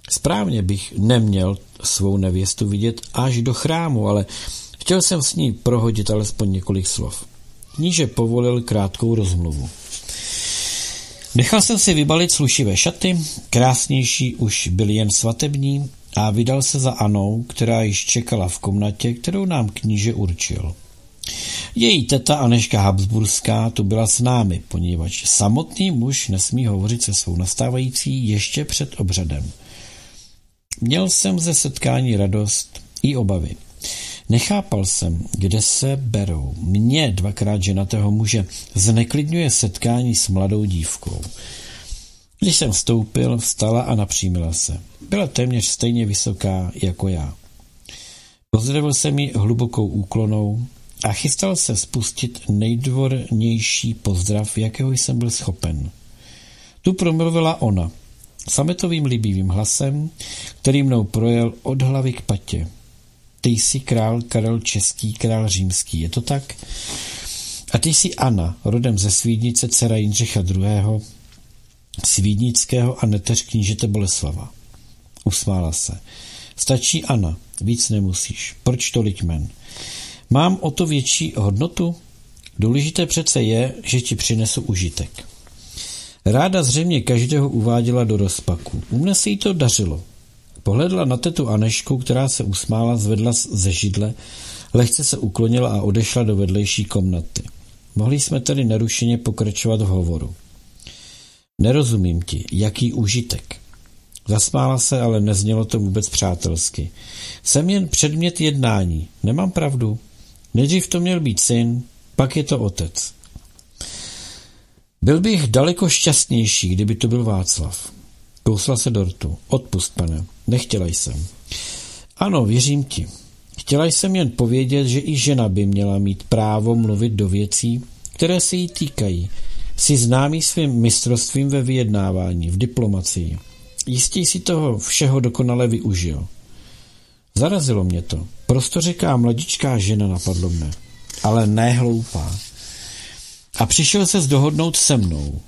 Správně bych neměl svou nevěstu vidět až do chrámu, ale chtěl jsem s ní prohodit alespoň několik slov. Kníže povolil krátkou rozmluvu. Nechal jsem si vybalit slušivé šaty, krásnější už byly jen svatební, a vydal se za Anou, která již čekala v komnatě, kterou nám kníže určil. Její teta Anežka Habsburská tu byla s námi, poněvadž samotný muž nesmí hovořit se svou nastávající ještě před obřadem. Měl jsem ze setkání radost i obavy. Nechápal jsem, kde se berou. Mě, dvakrát ženatého muže, zneklidňuje setkání s mladou dívkou. Když jsem vstoupil, vstala a napřímila se. Byla téměř stejně vysoká jako já. Pozdravil jsem ji hlubokou úklonou a chystal se spustit nejdvornější pozdrav, jakého jsem byl schopen. Tu promluvila ona, sametovým líbivým hlasem, který mnou projel od hlavy k patě. Ty jsi král Karel Český, král římský, je to tak? A ty jsi Anna, rodem ze Svídnice, dcera Jindřicha II. Svídnického a neteř knížete Boleslava. Usmála se. Stačí Anna, víc nemusíš. Proč tolik jmen? Mám o to větší hodnotu? Důležité přece je, že ti přinesu užitek. Ráda zřejmě každého uváděla do rozpaku. U mne se jí to dařilo. Pohledla na tetu Anežku, která se usmála, zvedla ze židle, lehce se uklonila a odešla do vedlejší komnaty. Mohli jsme tedy nerušeně pokračovat v hovoru. Nerozumím ti, jaký užitek. Zasmála se, ale neznělo to vůbec přátelsky. Jsem jen předmět jednání, nemám pravdu. Nejdřív to měl být syn, pak je to otec. Byl bych daleko šťastnější, kdyby to byl Václav. Kousla se do rtu. Odpusť, pane, nechtěla jsem. Ano, věřím ti. Chtěla jsem jen povědět, že i žena by měla mít právo mluvit do věcí, které se jí týkají. Jsi známý svým mistrovstvím ve vyjednávání, v diplomacii. Jistě si toho všeho dokonale využil. Zarazilo mě to. Prostořeká mladičká žena, napadlo mne. Ale ne hloupá. A přišel se dohodnout se mnou.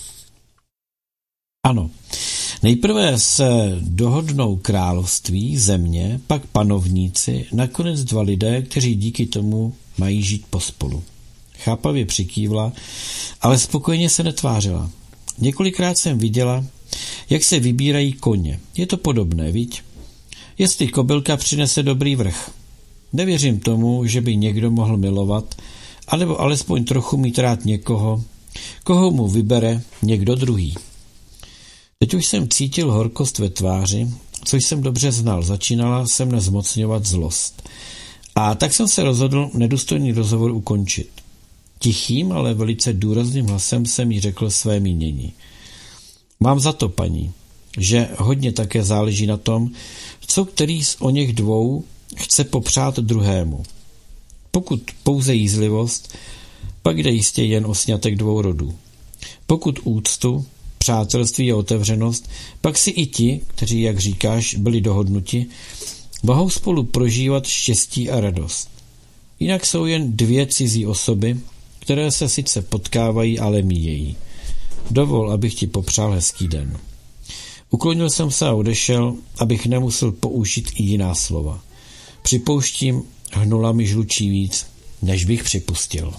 Ano. Nejprve se dohodnou království, země, pak panovníci, nakonec dva lidé, kteří díky tomu mají žít pospolu. Chápavě přikývla, ale spokojně se netvářila. Několikrát jsem viděla, jak se vybírají koně. Je to podobné, viď? Jestli kobylka přinese dobrý vrch. Nevěřím tomu, že by někdo mohl milovat, anebo alespoň trochu mít rád někoho, koho mu vybere někdo druhý. Teď už jsem cítil horkost ve tváři, což jsem dobře znal. Začínala se mne zmocňovat zlost. A tak jsem se rozhodl nedůstojný rozhovor ukončit. Tichým, ale velice důrazným hlasem jsem jí řekl své mínění. Mám za to, paní, že hodně také záleží na tom, co který z oněch dvou chce popřát druhému. Pokud pouze jízlivost, pak jde jistě jen o sňatek dvou rodů. Pokud úctu, přátelství a otevřenost, pak si i ti, kteří, jak říkáš, byli dohodnuti, mohou spolu prožívat štěstí a radost. Jinak jsou jen dvě cizí osoby, které se sice potkávají, ale míjejí. Dovol, abych ti popřál hezký den. Uklonil jsem se a odešel, abych nemusel použít i jiná slova. Připouštím, hnula mi žlučí víc, než bych připustil.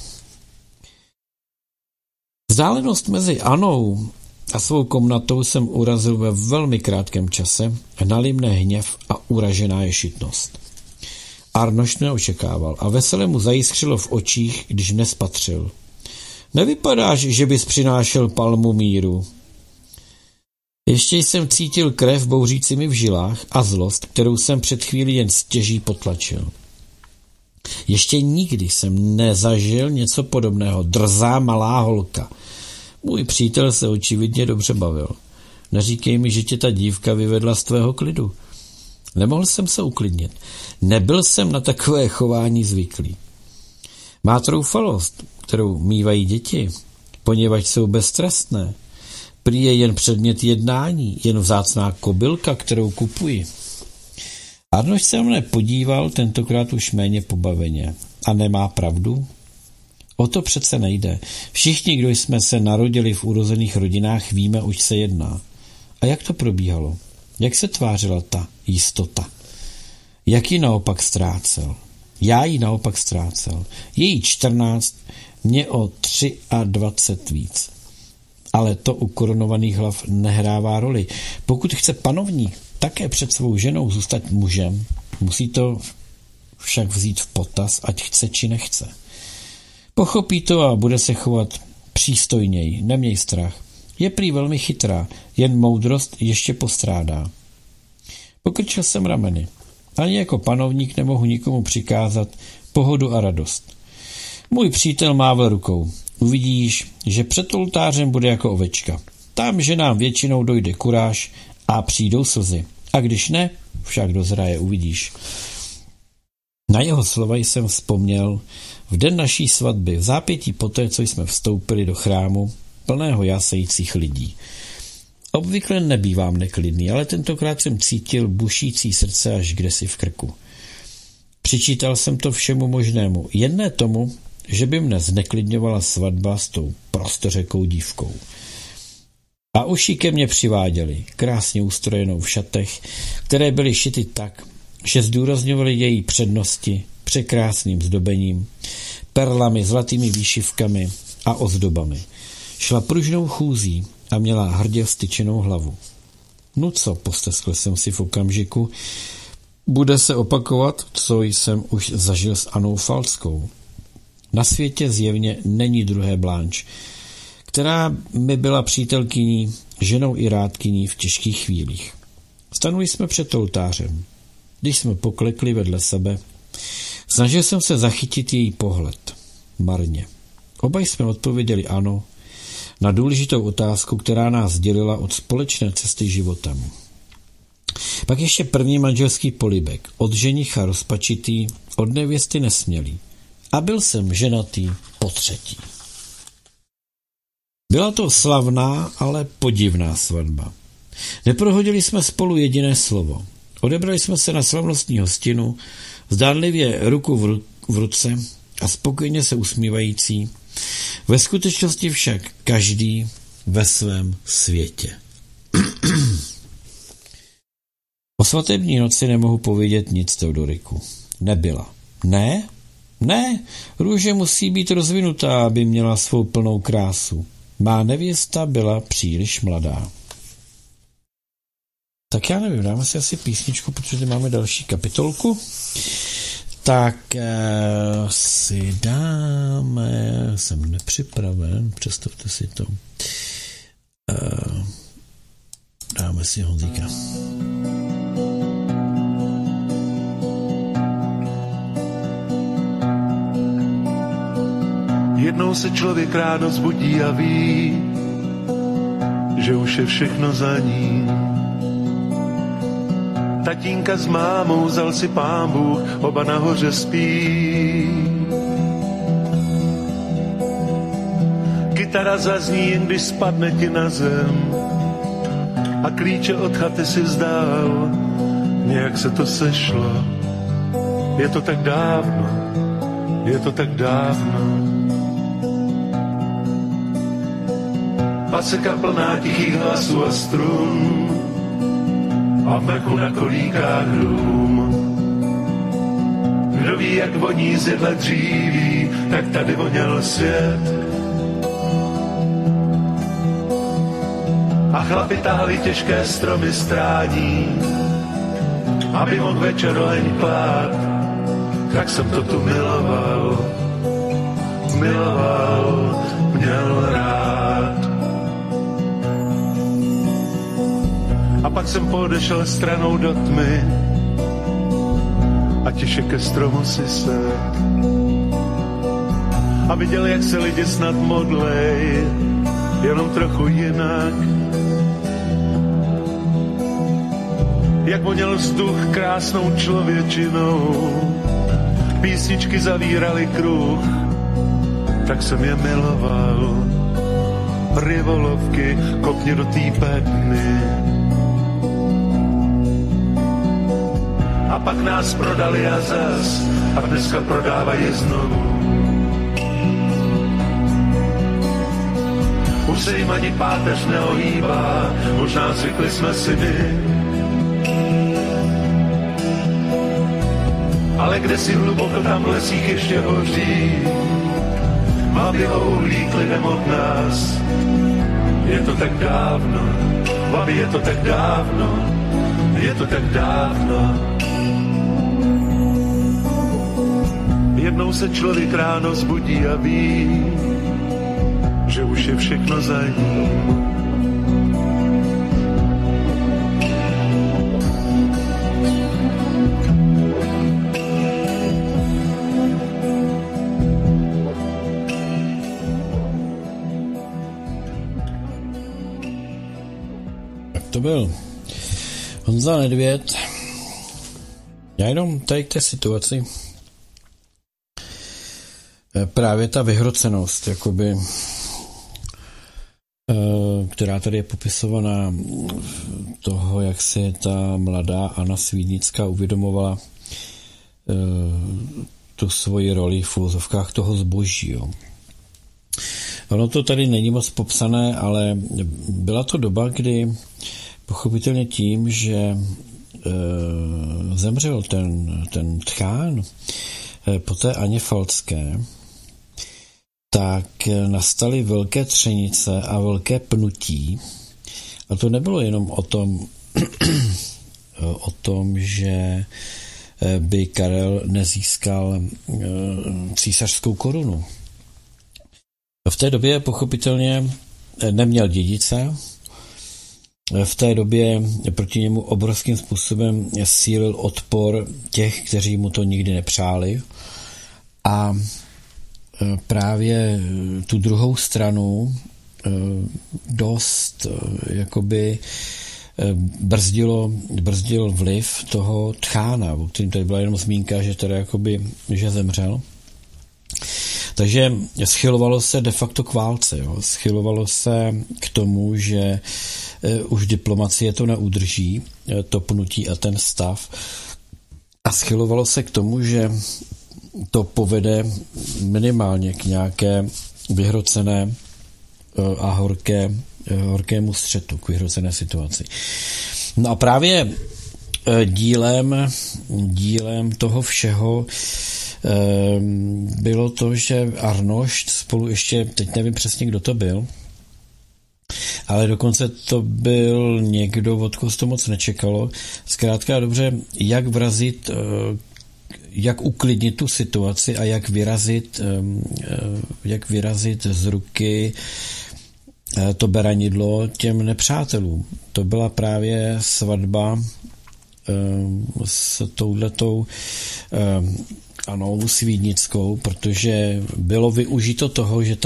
Vzdálenost mezi Anou a svou komnatou jsem urazil ve velmi krátkém čase, hnali mne hněv a uražená ješitnost. Arnošt neočekával a veselé mu zajiskřilo v očích, když mne spatřil. Nevypadáš, že bys přinášel palmu míru. Ještě jsem cítil krev bouřící mi v žilách a zlost, kterou jsem před chvílí jen stěží potlačil. Ještě nikdy jsem nezažil něco podobného. Drzá malá holka. Můj přítel se očividně dobře bavil. Neříkej mi, že tě ta dívka vyvedla z tvého klidu. Nemohl jsem se uklidnit. Nebyl jsem na takové chování zvyklý. Má troufalost, kterou mívají děti, poněvadž jsou beztrestné. Prý je jen předmět jednání, jen vzácná kobylka, kterou kupuji. Arnošt se mne podíval, tentokrát už méně pobaveně. A nemá pravdu? O to přece nejde. Všichni, kdo jsme se narodili v urozených rodinách, víme, oč se jedná. A jak to probíhalo? Jak se tvářila ta jistota? Jak ji naopak ztrácel? Já ji naopak ztrácel. Její 14, mě o 23 víc. Ale to u korunovaných hlav nehrává roli. Pokud chce panovník také před svou ženou zůstat mužem, musí to však vzít v potaz, ať chce či nechce. Pochopí to a bude se chovat přístojněji, neměj strach. Je prý velmi chytrá, jen moudrost ještě postrádá. Pokrčil jsem rameny. Ani jako panovník nemohu nikomu přikázat pohodu a radost. Můj přítel mával rukou. Uvidíš, že před oltářem bude jako ovečka. Tam, že nám většinou dojde kuráž a přijdou slzy. A když ne, však dozraje, uvidíš. Na jeho slova jsem vzpomněl v den naší svatby, v zápětí poté, co jsme vstoupili do chrámu plného jásajících lidí. Obvykle nebývám neklidný, ale tentokrát jsem cítil bušící srdce až kdesi v krku. Přičítal jsem to všemu možnému, jen ne tomu, že by mne zneklidňovala svatba s tou prostořekou dívkou. A uši ke mně přiváděli, krásně ustrojenou v šatech, které byly šity tak, že zdůrazňovaly její přednosti překrásným zdobením, perlami, zlatými výšivkami a ozdobami. Šla pružnou chůzí a měla hrdě vstyčenou hlavu. No co, posteskl jsem si v okamžiku, bude se opakovat, co jsem už zažil s Anou Falskou. Na světě zjevně není druhé Blanche, která mi byla přítelkyní, ženou i rádkyní v těžkých chvílích. Stanuli jsme před oltářem. Když jsme poklekli vedle sebe, snažil jsem se zachytit její pohled. Marně. Oba jsme odpověděli ano na důležitou otázku, která nás dělila od společné cesty životem. Pak ještě první manželský polibek, od ženicha rozpačitý, od nevěsty nesmělý. A byl jsem ženatý po třetí. Byla to slavná, ale podivná svatba. Neprohodili jsme spolu jediné slovo. Odebrali jsme se na slavnostní hostinu, zdánlivě ruku v ruce a spokojně se usmívající, ve skutečnosti však každý ve svém světě. O svatební noci nemohu povědět nic, Teodoriku. Nebyla. Ne, růže musí být rozvinutá, aby měla svou plnou krásu. Má nevěsta byla příliš mladá. Tak já nevím, dáme si asi písničku, protože máme další kapitolku. Tak si dáme, jsem nepřipraven, představte si to. Dáme si Honzíka. Jednou se člověk ráno zbudí a ví, že už je všechno za ním. Tatínka s mámou vzal si Pán Bůh, oba nahoře spí. Kytara zazní, jen když spadne ti na zem a klíče od chaty si vzdál. Nějak se to sešlo, je to tak dávno, je to tak dávno. Paseka plná tichých hlasů a strun a v mraku na kolíkách dům. Kdo ví, jak voní z jedle dříví, tak tady voněl svět. A chlapi tahli těžké stromy strání, aby mohl večer oheň plát. Tak jsem to tu miloval, měl rád. A pak jsem podešel stranou do tmy a tiše ke stromu si sedl a viděl, jak se lidi snad modlej, jenom trochu jinak. Jak voněl vzduch krásnou člověčinou, písničky zavíraly kruh, tak jsem je miloval. Rivolovky, kopni do té bedny. A pak nás prodali a zas, a dneska prodávají znovu. Už se jim ani páteř neohýbá, možná zvykli jsme si my, ale kde si hluboko tam v lesích ještě hoří. Má bělouhlík lidem od nás. Je to tak dávno, babi, je to tak dávno, je to tak dávno. Jednou se člověk ráno zbudí a ví, že už je všechno za ním. To byl Honza Nedvěd. Já jenom tady k té situaci právě ta vyhrocenost, jakoby, která tady je popisovaná toho, jak si ta mladá Anna Svídnická uvědomovala tu svoji roli v úvozovkách toho zboží. Jo. Ono to tady není moc popsané, ale byla to doba, kdy pochopitelně tím, že zemřel ten tchán po té Aně Falcké, tak nastaly velké třenice a velké pnutí. A to nebylo jenom o tom, že by Karel nezískal císařskou korunu. V té době pochopitelně neměl dědice. V té době proti němu obrovským způsobem sílil odpor těch, kteří mu to nikdy nepřáli. A právě tu druhou stranu dost jakoby brzdil vliv toho tchána, o kterým tady byla jenom zmínka, že teda jakoby, že zemřel. Takže schylovalo se de facto k válce. Jo. Schylovalo se k tomu, že už diplomacie to neudrží, to pnutí a ten stav. A schylovalo se k tomu, že to povede minimálně k nějaké vyhrocené a horkému střetu, k vyhrocené situaci. No a právě dílem toho všeho bylo to, že Arnošt spolu ještě, teď nevím přesně, kdo to byl, ale dokonce to byl někdo, od koho to moc nečekalo. Zkrátka dobře, jak uklidnit tu situaci a jak vyrazit z ruky to beranidlo těm nepřátelům. To byla právě svatba s touhletou Anou Svídnickou, protože bylo využito toho, že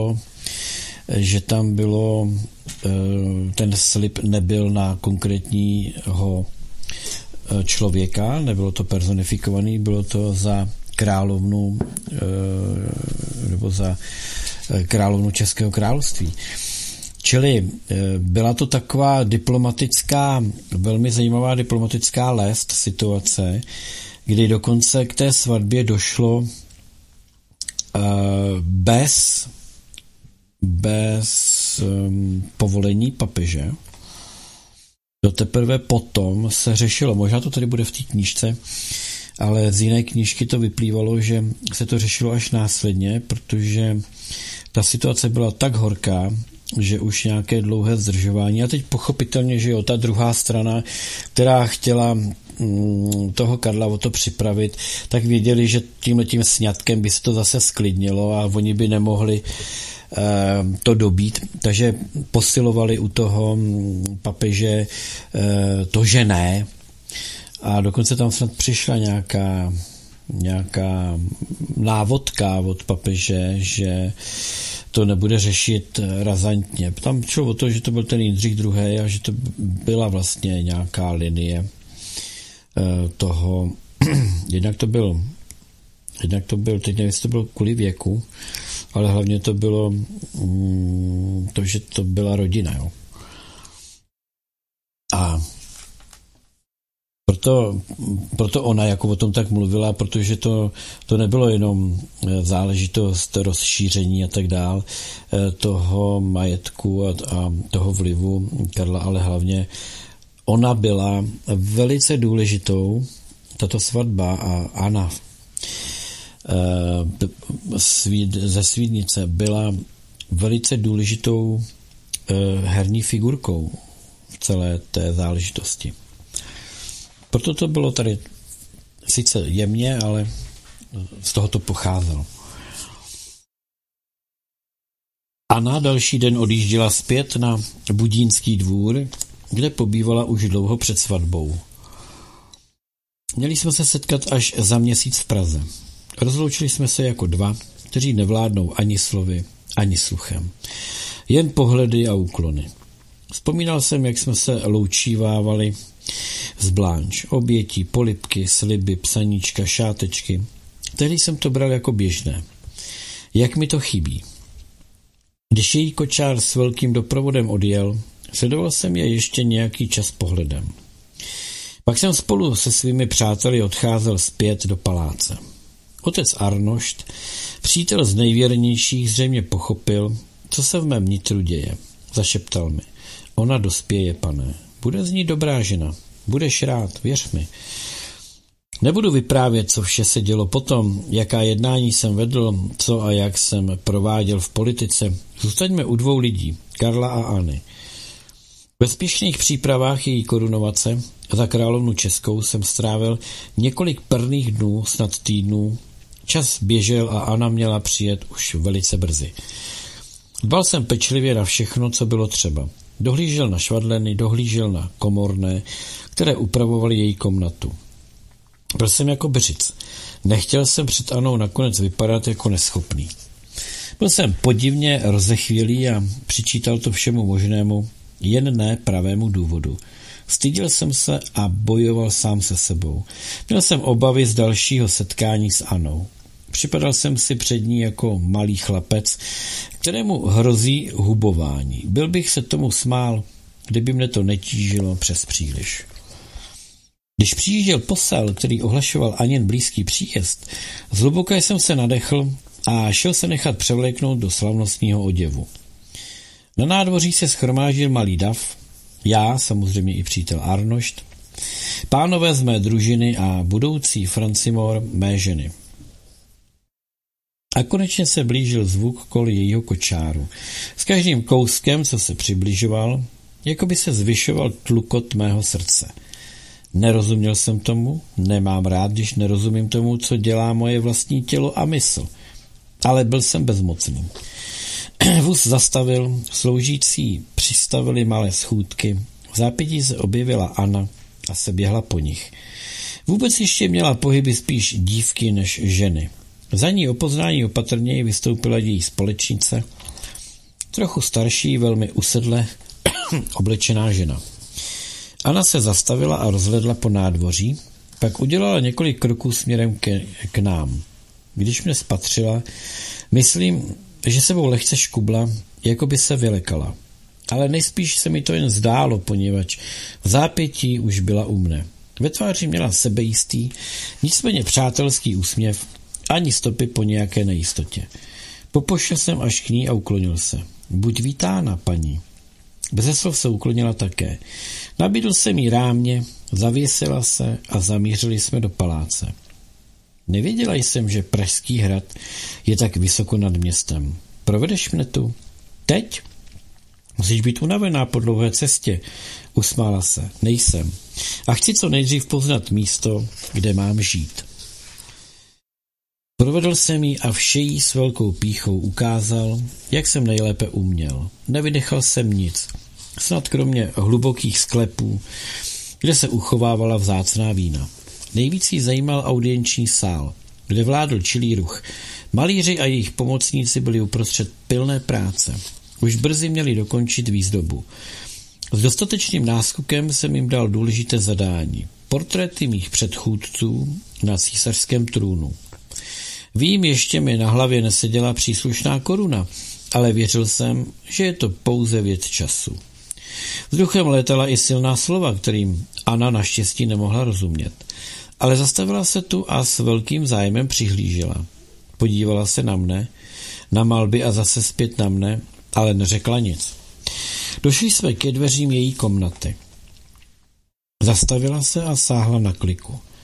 tam bylo ten slib nebyl na konkrétního člověka, nebylo to personifikovaný, bylo to za královnu nebo za královnu Českého království. Čili byla to taková diplomatická, velmi zajímavá diplomatická lest situace, kdy dokonce k té svatbě došlo bez povolení papeže. To teprve potom se řešilo, možná to tady bude v té knížce, ale z jiné knížky to vyplývalo, že se to řešilo až následně, protože ta situace byla tak horká, že už nějaké dlouhé zdržování. A teď pochopitelně, že jo, ta druhá strana, která chtěla toho Karla o to připravit, tak věděli, že tímhletím sňatkem by se to zase sklidnilo a oni by nemohli to dobít, takže posilovali u toho papeže to, že ne. A dokonce tam snad přišla nějaká návodka od papeže, že to nebude řešit razantně. Tam šlo o to, že to byl ten Jindřich II. A že to byla vlastně nějaká linie toho, jednak to byl, teď nevím, jestli to bylo kvůli věku, ale hlavně to bylo to, že to byla rodina. Jo. A proto ona jako o tom tak mluvila, protože to nebylo jenom záležitost rozšíření a tak dál toho majetku a toho vlivu Karla, ale hlavně ona byla velice důležitou tato svatba a Anna ze Svídnice byla velice důležitou herní figurkou v celé té záležitosti. Proto to bylo tady sice jemně, ale z toho to pocházelo. Anna další den odjížděla zpět na Budínský dvůr, kde pobývala už dlouho před svatbou. Měli jsme se setkat až za měsíc v Praze. Rozloučili jsme se jako dva, kteří nevládnou ani slovy, ani sluchem. Jen pohledy a úklony. Vzpomínal jsem, jak jsme se loučívávali z Blanche. Oběti, polibky, sliby, psaníčka, šátečky. Tehdy jsem to bral jako běžné. Jak mi to chybí. Když její kočár s velkým doprovodem odjel, sledoval jsem je ještě nějaký čas pohledem. Pak jsem spolu se svými přáteli odcházel zpět do paláce. Otec Arnošt, přítel z nejvěrnějších, zřejmě pochopil, co se v mém nitru děje. Zašeptal mi. Ona dospěje, pane. Bude z ní dobrá žena. Budeš rád, věř mi. Nebudu vyprávět, co vše se dělo potom, jaká jednání jsem vedl, co a jak jsem prováděl v politice. Zůstaňme u dvou lidí, Karla a Anny. Ve spěšných přípravách její korunovace za královnu českou jsem strávil několik pevných dnů, snad týdnů. Čas běžel a Anna měla přijet už velice brzy. Dbal jsem pečlivě na všechno, co bylo třeba. Dohlížel na švadleny, dohlížel na komorné, které upravovaly její komnatu. Byl jsem jako břic. Nechtěl jsem před Annou nakonec vypadat jako neschopný. Byl jsem podivně rozechvělý a přičítal to všemu možnému, jen ne pravému důvodu. Styděl jsem se a bojoval sám se sebou. Měl jsem obavy z dalšího setkání s Annou. Připadal jsem si před ní jako malý chlapec, kterému hrozí hubování. Byl bych se tomu smál, kdyby mne to netížilo přes příliš. Když přijížděl posel, který ohlašoval Anin blízký příjezd, zhluboka jsem se nadechl a šel se nechat převléknout do slavnostního oděvu. Na nádvoří se shromáždil malý dav, já, samozřejmě i přítel Arnošt, pánové z mé družiny a budoucí Francimor mé ženy. A konečně se blížil zvuk kol jejího kočáru. S každým kouskem, co se přibližoval, jako by se zvyšoval tlukot mého srdce. Nerozuměl jsem tomu, nemám rád, když nerozumím tomu, co dělá moje vlastní tělo a mysl. Ale byl jsem bezmocný. Vůz zastavil, sloužící přistavili malé schůdky, v zápětí se objevila Anna a se běhla po nich. Vůbec ještě měla pohyby spíš dívky než ženy. Za ní o poznání opatrněji vystoupila její společnice, trochu starší, velmi usedle oblečená žena. Anna se zastavila a rozhledla po nádvoří, pak udělala několik kroků směrem k nám. Když mě spatřila, myslím, že sebou lehce škubla, jako by se vylekala. Ale nejspíš se mi to jen zdálo, poněvadž v zápětí už byla u mne. Ve tváři měla sebejistý, nicméně přátelský úsměv, ani stopy po nějaké nejistotě. Popošel jsem až k ní a uklonil se. Buď vítána, paní. Beze slov se uklonila také. Nabídl jsem jí rámě, zavěsila se a zamířili jsme do paláce. Nevěděla jsem, že Pražský hrad je tak vysoko nad městem. Provedeš mne tu? Teď? Musíš být unavená po dlouhé cestě. Usmála se. Nejsem. A chci co nejdřív poznat místo, kde mám žít. Provedl jsem jí a vše jí s velkou pýchou ukázal, jak jsem nejlépe uměl. Nevydechal jsem nic, snad kromě hlubokých sklepů, kde se uchovávala vzácná vína. Nejvíc jí zajímal audienční sál, kde vládl čilý ruch. Malíři a jejich pomocníci byli uprostřed pilné práce. Už brzy měli dokončit výzdobu. S dostatečným náskokem jsem jim dal důležité zadání. Portréty mých předchůdců na císařském trůnu. Vím, ještě mi na hlavě neseděla příslušná koruna, ale věřil jsem, že je to pouze věc času. Vzduchem létala i silná slova, kterým Anna naštěstí nemohla rozumět. Ale zastavila se tu a s velkým zájmem přihlížela. Podívala se na mne, na malby a zase zpět na mne, ale neřekla nic. Došli jsme ke dveřím její komnaty. Zastavila se a sáhla na kliku.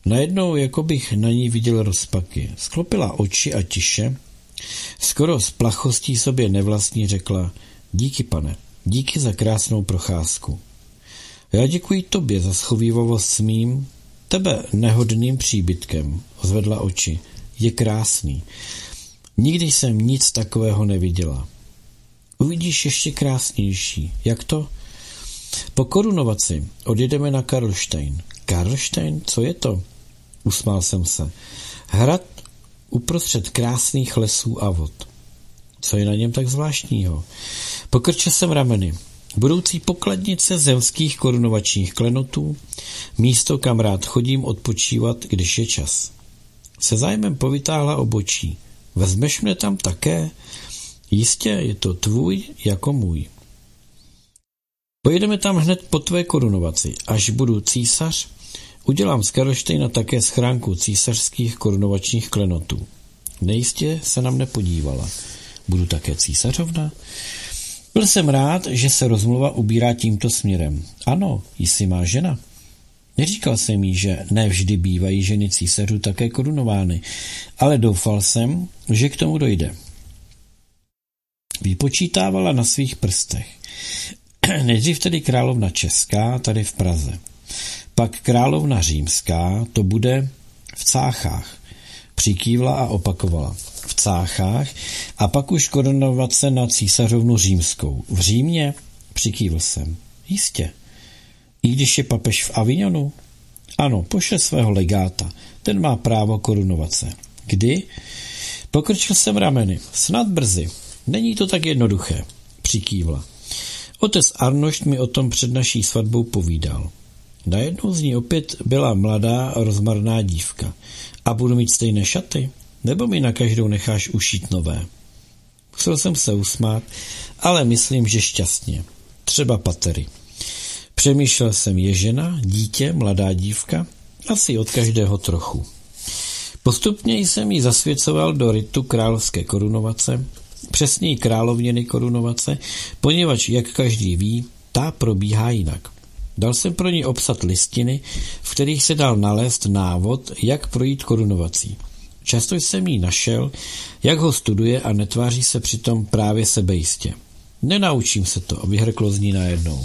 Najednou jako bych na ní viděl rozpaky. Sklopila oči a tiše, skoro s plachostí sobě nevlastní řekla: díky, pane, díky za krásnou procházku. Já děkuji tobě za schovívavost s mým, tebe nehodným příbytkem. Zvedla oči. Je krásný. Nikdy jsem nic takového neviděla. Uvidíš ještě krásnější. Jak to? Po korunovaci odjedeme na Karlštejn. Karlštejn? Co je to? Usmál jsem se. Hrad uprostřed krásných lesů a vod. Co je na něm tak zvláštního? Pokrčil jsem rameny. Budoucí pokladnice zemských korunovačních klenotů, místo, kam rád chodím odpočívat, když je čas. Se zájmem povytáhla obočí. Vezmeš mne tam také? Jistě, je to tvůj jako můj. Pojedeme tam hned po tvé korunovaci. Až budu císař, udělám z Karlštejna také schránku císařských korunovačních klenotů. Nejistě se na mne podívala. Budu také císařovna? Byl jsem rád, že se rozmluva ubírá tímto směrem. Ano, jsi má žena. Neříkal jsem jí, že ne vždy bývají ženy císařů také korunovány, ale doufal jsem, že k tomu dojde. Vypočítávala na svých prstech. Nejdřív tedy královna česká, tady v Praze. Pak královna římská, to bude v Cáchách. Přikývla a opakovala. V Cáchách a pak už korunovace na císařovnu římskou. V Římě? Přikývl jsem. Jistě. I když je papež v Avignonu? Ano, pošle svého legáta. Ten má právo korunovace. Kdy? Pokrčil jsem rameny. Snad brzy. Není to tak jednoduché. Přikývla. Otec Arnošt mi o tom před naší svatbou povídal. Najednou z ní opět byla mladá rozmarná dívka. A budu mít stejné šaty? Nebo mi na každou necháš ušít nové? Musel jsem se usmát, ale myslím, že šťastně. Třeba patery. Přemýšlel jsem, je žena, dítě, mladá dívka? Asi od každého trochu. Postupně jsem ji zasvěcoval do ritu královské korunovace, přesněji královněny korunovace, poněvadž, jak každý ví, ta probíhá jinak. Dal jsem pro ní obsat listiny, v kterých se dal nalézt návod, jak projít korunovací. Často jsem jí našel, jak ho studuje a netváří se přitom právě sebejistě. Nenaučím se to, vyhrklo z ní najednou.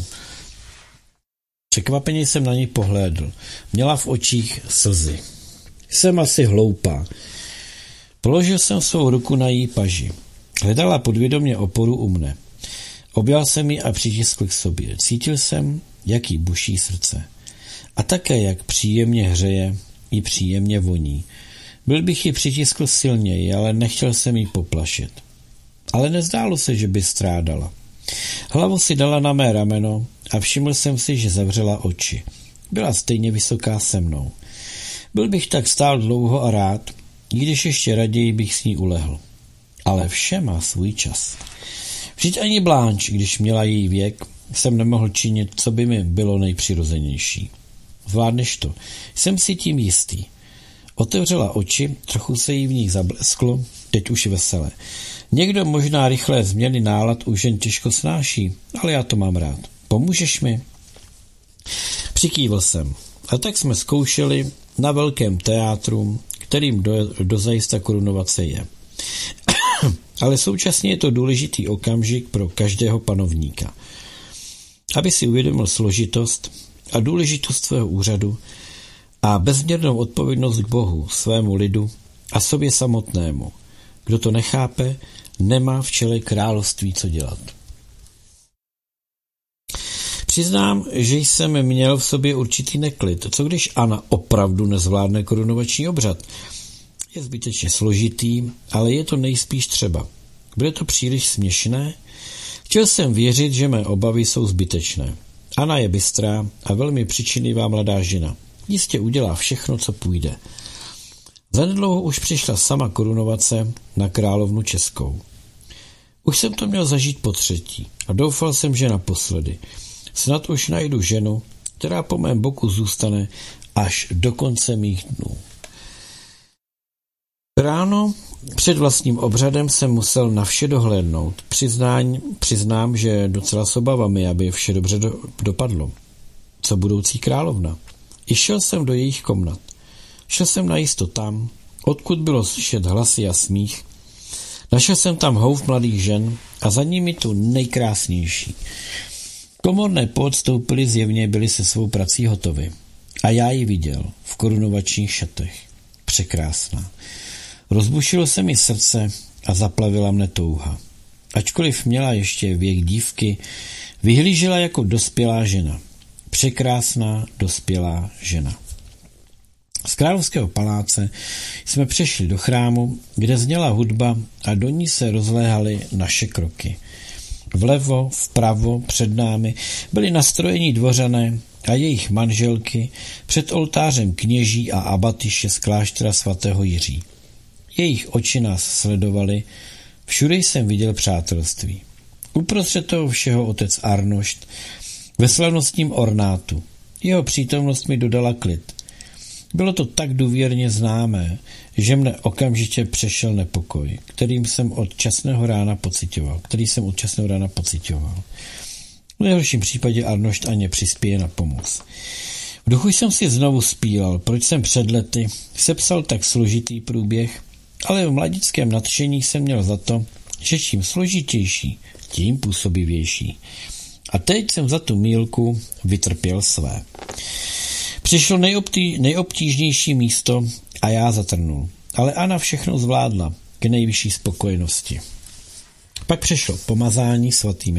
Překvapeně jsem na ní pohlédl. Měla v očích slzy. Jsem asi hloupá. Položil jsem svou ruku na její paži. Hledala podvědomě oporu u mne. Objal jsem ji a přitiskl k sobě. Cítil jsem, jak jí buší srdce. A také, jak příjemně hřeje i příjemně voní. Byl bych ji přitiskl silněji, ale nechtěl jsem jí poplašit. Ale nezdálo se, že by strádala. Hlavu si dala na mé rameno a všiml jsem si, že zavřela oči. Byla stejně vysoká se mnou. Byl bych tak stál dlouho a rád, i když ještě raději bych s ní ulehl. Ale vše má svůj čas. Vždyť ani Blanche, když měla její věk, jsem nemohl činit, co by mi bylo nejpřirozenější. Zvládneš to. Jsem si tím jistý. Otevřela oči, trochu se jí v nich zablesklo, teď už veselé. Někdo možná rychlé změny nálad už jen těžko snáší, ale já to mám rád. Pomůžeš mi? Přikývl jsem. A tak jsme zkoušeli na velkém teátru, kterým dozajista korunovace je. Ale současně je to důležitý okamžik pro každého panovníka. Aby si uvědomil složitost a důležitost svého úřadu a bezměrnou odpovědnost k Bohu, svému lidu a sobě samotnému. Kdo to nechápe, nemá v čele království co dělat. Přiznám, že jsem měl v sobě určitý neklid. Co když Anna opravdu nezvládne korunovační obřad? Je zbytečně složitý, ale je to nejspíš třeba. Bude to příliš směšné? Chtěl jsem věřit, že mé obavy jsou zbytečné. Anna je bystrá a velmi přičinlivá mladá žena. Jistě udělá všechno, co půjde. Zanedlouho už přišla sama korunovace na královnu českou. Už jsem to měl zažít po třetí a doufal jsem, že naposledy. Snad už najdu ženu, která po mém boku zůstane až do konce mých dnů. Ráno před vlastním obřadem jsem musel na vše dohlédnout. Přiznám, že docela s obavami, aby vše dobře dopadlo. Co budoucí královna? I šel jsem do jejich komnat. Šel jsem najisto tam, odkud bylo slyšet hlasy a smích. Našel jsem tam houf mladých žen a za nimi tu nejkrásnější. Komorné poodstoupily, zjevně byly se svou prací hotovy. A já ji viděl v korunovačních šatech. Překrásná. Rozbušilo se mi srdce a zaplavila mne touha. Ačkoliv měla ještě věk dívky, vyhlížela jako dospělá žena. Překrásná dospělá žena. Z královského paláce jsme přešli do chrámu, kde zněla hudba a do ní se rozléhaly naše kroky. Vlevo, vpravo, před námi byli nastrojení dvořané a jejich manželky, před oltářem kněží a abatyše z kláštera svatého Jiří. Jejich oči nás sledovaly, všude jsem viděl přátelství. Uprostřed toho všeho otec Arnošt ve slavnostním ornátu. Jeho přítomnost mi dodala klid. Bylo to tak důvěrně známé, že mne okamžitě přešel nepokoj, který jsem od časného rána pocitoval. V nejhorším případě Arnošt ani přispěje na pomoc. V duchu jsem si znovu zpíval, proč jsem před lety sepsal tak složitý průběh, ale v mladickém nadšení jsem měl za to, že čím složitější, tím působivější. A teď jsem za tu mýlku vytrpěl své. Přišlo nejobtížnější místo a já zatrnul. Ale Anna všechno zvládla k nejvyšší spokojenosti. Pak přešlo pomazání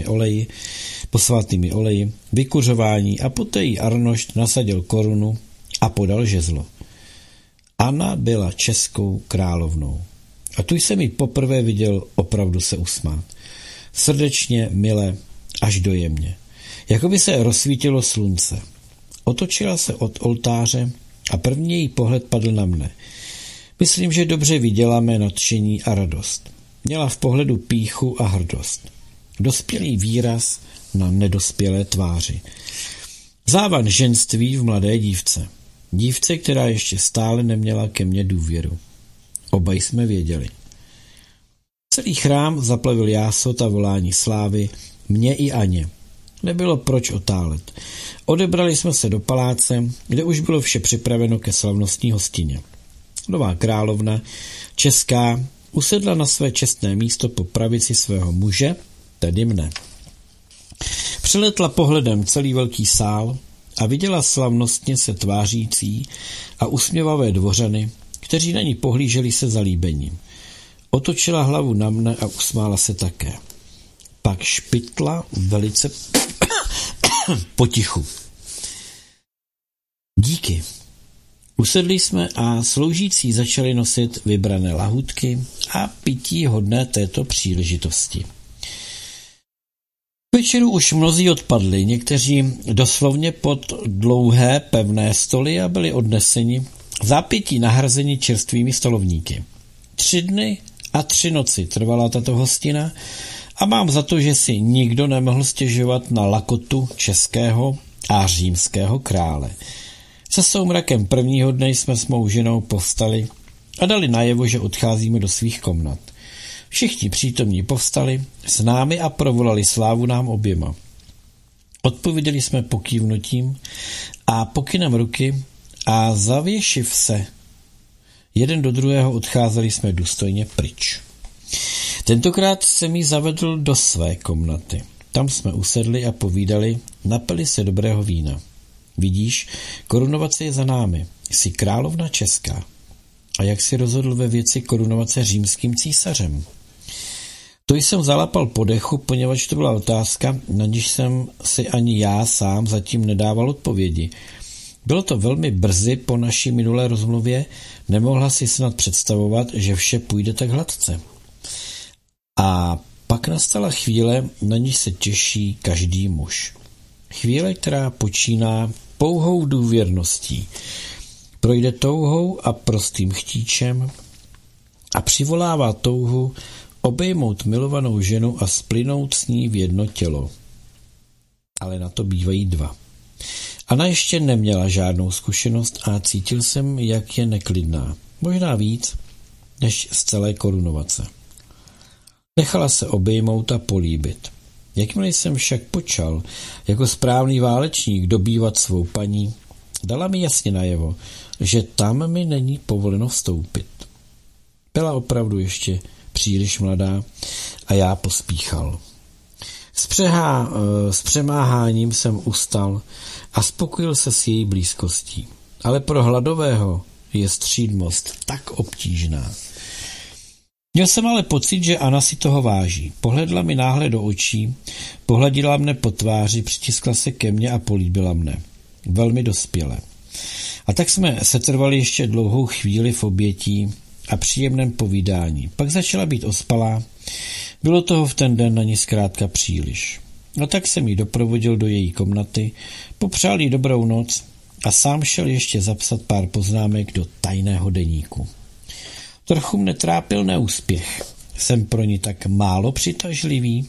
posvatými oleji, vykuřování a poté jí Arnošt nasadil korunu a podal žezlo. Anna byla českou královnou. A tu jsem ji poprvé viděl opravdu se usmát. Srdečně, mile, až dojemně. Jako by se rozsvítilo slunce. Otočila se od oltáře a první její pohled padl na mne. Myslím, že dobře viděla mé nadšení a radost. Měla v pohledu pýchu a hrdost. Dospělý výraz na nedospělé tváři. Závan ženství v mladé dívce. Dívce, která ještě stále neměla ke mně důvěru. Oba jsme věděli. Celý chrám zaplavil jásot a volání slávy, mě i Aně. Nebylo proč otálet. Odebrali jsme se do paláce, kde už bylo vše připraveno ke slavnostní hostině. Nová královna, česká, usedla na své čestné místo po pravici svého muže, tedy mne. Přeletla pohledem celý velký sál a viděla slavnostně se tvářící a usměvavé dvořany, kteří na ní pohlíželi se zalíbením. Otočila hlavu na mne a usmála se také. Pak špitla velice potichu. Díky. Usedli jsme a sloužící začali nosit vybrané lahůdky a pití hodné této příležitosti. K večeru už mnozí odpadli, někteří doslovně pod dlouhé pevné stoly a byli odneseni, zápětí nahrazeni čerstvými stolovníky. 3 dny a 3 noci trvala tato hostina a mám za to, že si nikdo nemohl stěžovat na lakotu českého a římského krále. Se soumrakem prvního dne jsme s mou ženou povstali a dali najevo, že odcházíme do svých komnat. Všichni přítomní povstali s námi a provolali slávu nám oběma. Odpověděli jsme pokývnutím a pokynem ruky a zavěšiv se jeden do druhého odcházeli jsme důstojně pryč. Tentokrát jsem ji zavedl do své komnaty. Tam jsme usedli a povídali, napili se dobrého vína. Vidíš, korunovace je za námi. Jsi královna česká. A jak jsi rozhodl ve věci korunovace římským císařem? To jsem zalapal po dechu, poněvadž to byla otázka, na níž jsem si ani já sám zatím nedával odpovědi. Bylo to velmi brzy po naší minulé rozmluvě, nemohla si snad představovat, že vše půjde tak hladce. A pak nastala chvíle, na níž se těší každý muž. Chvíle, která počíná pouhou důvěrností, projde touhou a prostým chtíčem a přivolává touhu obejmout milovanou ženu a splynout s ní v jedno tělo. Ale na to bývají 2. Anna ještě neměla žádnou zkušenost a cítil jsem, jak je neklidná. Možná víc, než z celé korunovace. Nechala se obejmout a políbit. Jakmile jsem však počal jako správný válečník dobývat svou paní, Dala mi jasně najevo, že tam mi není povoleno vstoupit. Byla opravdu ještě příliš mladá a já pospíchal. S přemáháním jsem ustal a spokojil se s její blízkostí. Ale pro hladového je střídmost tak obtížná. Měl jsem ale pocit, že Anna si toho váží. Pohledla mi náhle do očí, pohladila mne po tváři, přitiskla se ke mně a políbila mne. Velmi dospěle. A tak jsme setrvali ještě dlouhou chvíli v obětí a příjemném povídání. Pak začala být ospalá. Bylo toho v ten den na ní zkrátka příliš. A tak jsem ji doprovodil do její komnaty, popřál jí dobrou noc a sám šel ještě zapsat pár poznámek do tajného deníku. Trochu mne trápil neúspěch. Jsem pro ní tak málo přitažlivý.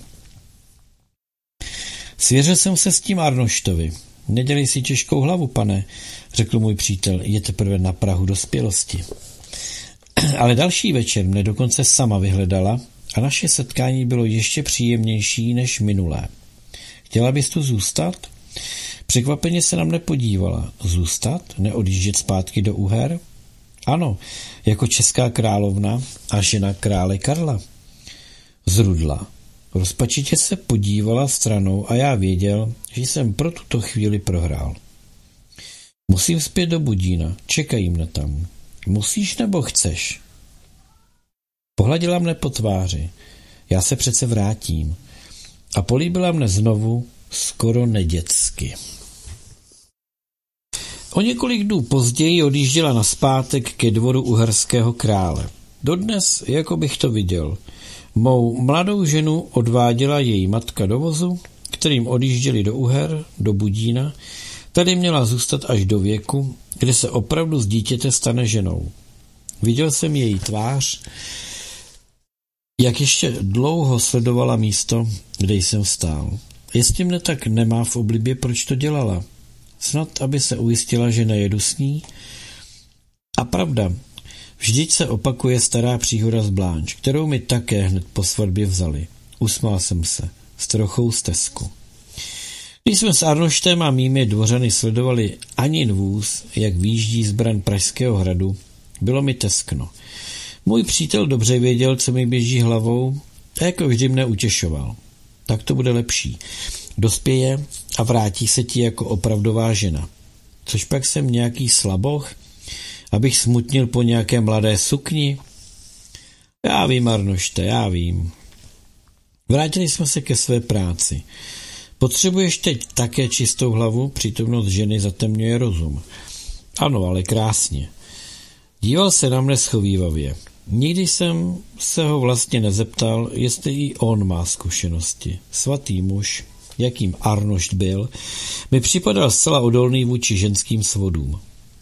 Svěřil jsem se s tím Arnoštovi. Nedělej si těžkou hlavu, pane, řekl můj přítel, je teprve na prahu dospělosti. Ale další večer mne dokonce sama vyhledala a naše setkání bylo ještě příjemnější než minulé. Chtěla bys tu zůstat? Překvapeně se na mne podívala. Zůstat? Neodjíždět zpátky do Uher? Ano, jako česká královna a žena krále Karla. Zrudla. Rozpačitě se podívala stranou a já věděl, že jsem pro tuto chvíli prohrál. Musím zpět do Budína, čekají mne tam. Musíš nebo chceš? Pohladila mne po tváři. Já se přece vrátím. A políbila mne znovu, skoro nedětsky. O několik dnů později odjížděla nazpátek ke dvoru uherského krále. Dodnes, jako bych to viděl, mou mladou ženu odváděla její matka do vozu, kterým odjížděli do Uher, do Budína. Tady měla zůstat až do věku, kde se opravdu z dítěte stane ženou. Viděl jsem její tvář, jak ještě dlouho sledovala místo, kde jsem stál. Jestli mne tak nemá v oblibě, proč to dělala? Snad, aby se ujistila, že nejedu s ní? A pravda, vždyť se opakuje stará příhoda z Blanche, kterou mi také hned po svatbě vzali. Usmál jsem se, s trochou stesku. Když jsme s Arnoštem a mými dvořany sledovali Anin vůz, jak výjíždí z bran Pražského hradu, bylo mi teskno. Můj přítel dobře věděl, co mi běží hlavou a jako vždy mne utěšoval. Tak to bude lepší. Dospěje a vrátí se ti jako opravdová žena. Což pak jsem nějaký slaboch, abych smutnil po nějaké mladé sukni? Já vím, Arnošte, já vím. Vrátili jsme se ke své práci. Potřebuješ teď také čistou hlavu? Přítomnost ženy zatemňuje rozum. Ano, ale krásně. Díval se na mne schovívavě. Nikdy jsem se ho vlastně nezeptal, jestli i on má zkušenosti. Svatý muž, jakým Arnošt byl, mi připadal zcela odolný vůči ženským svodům.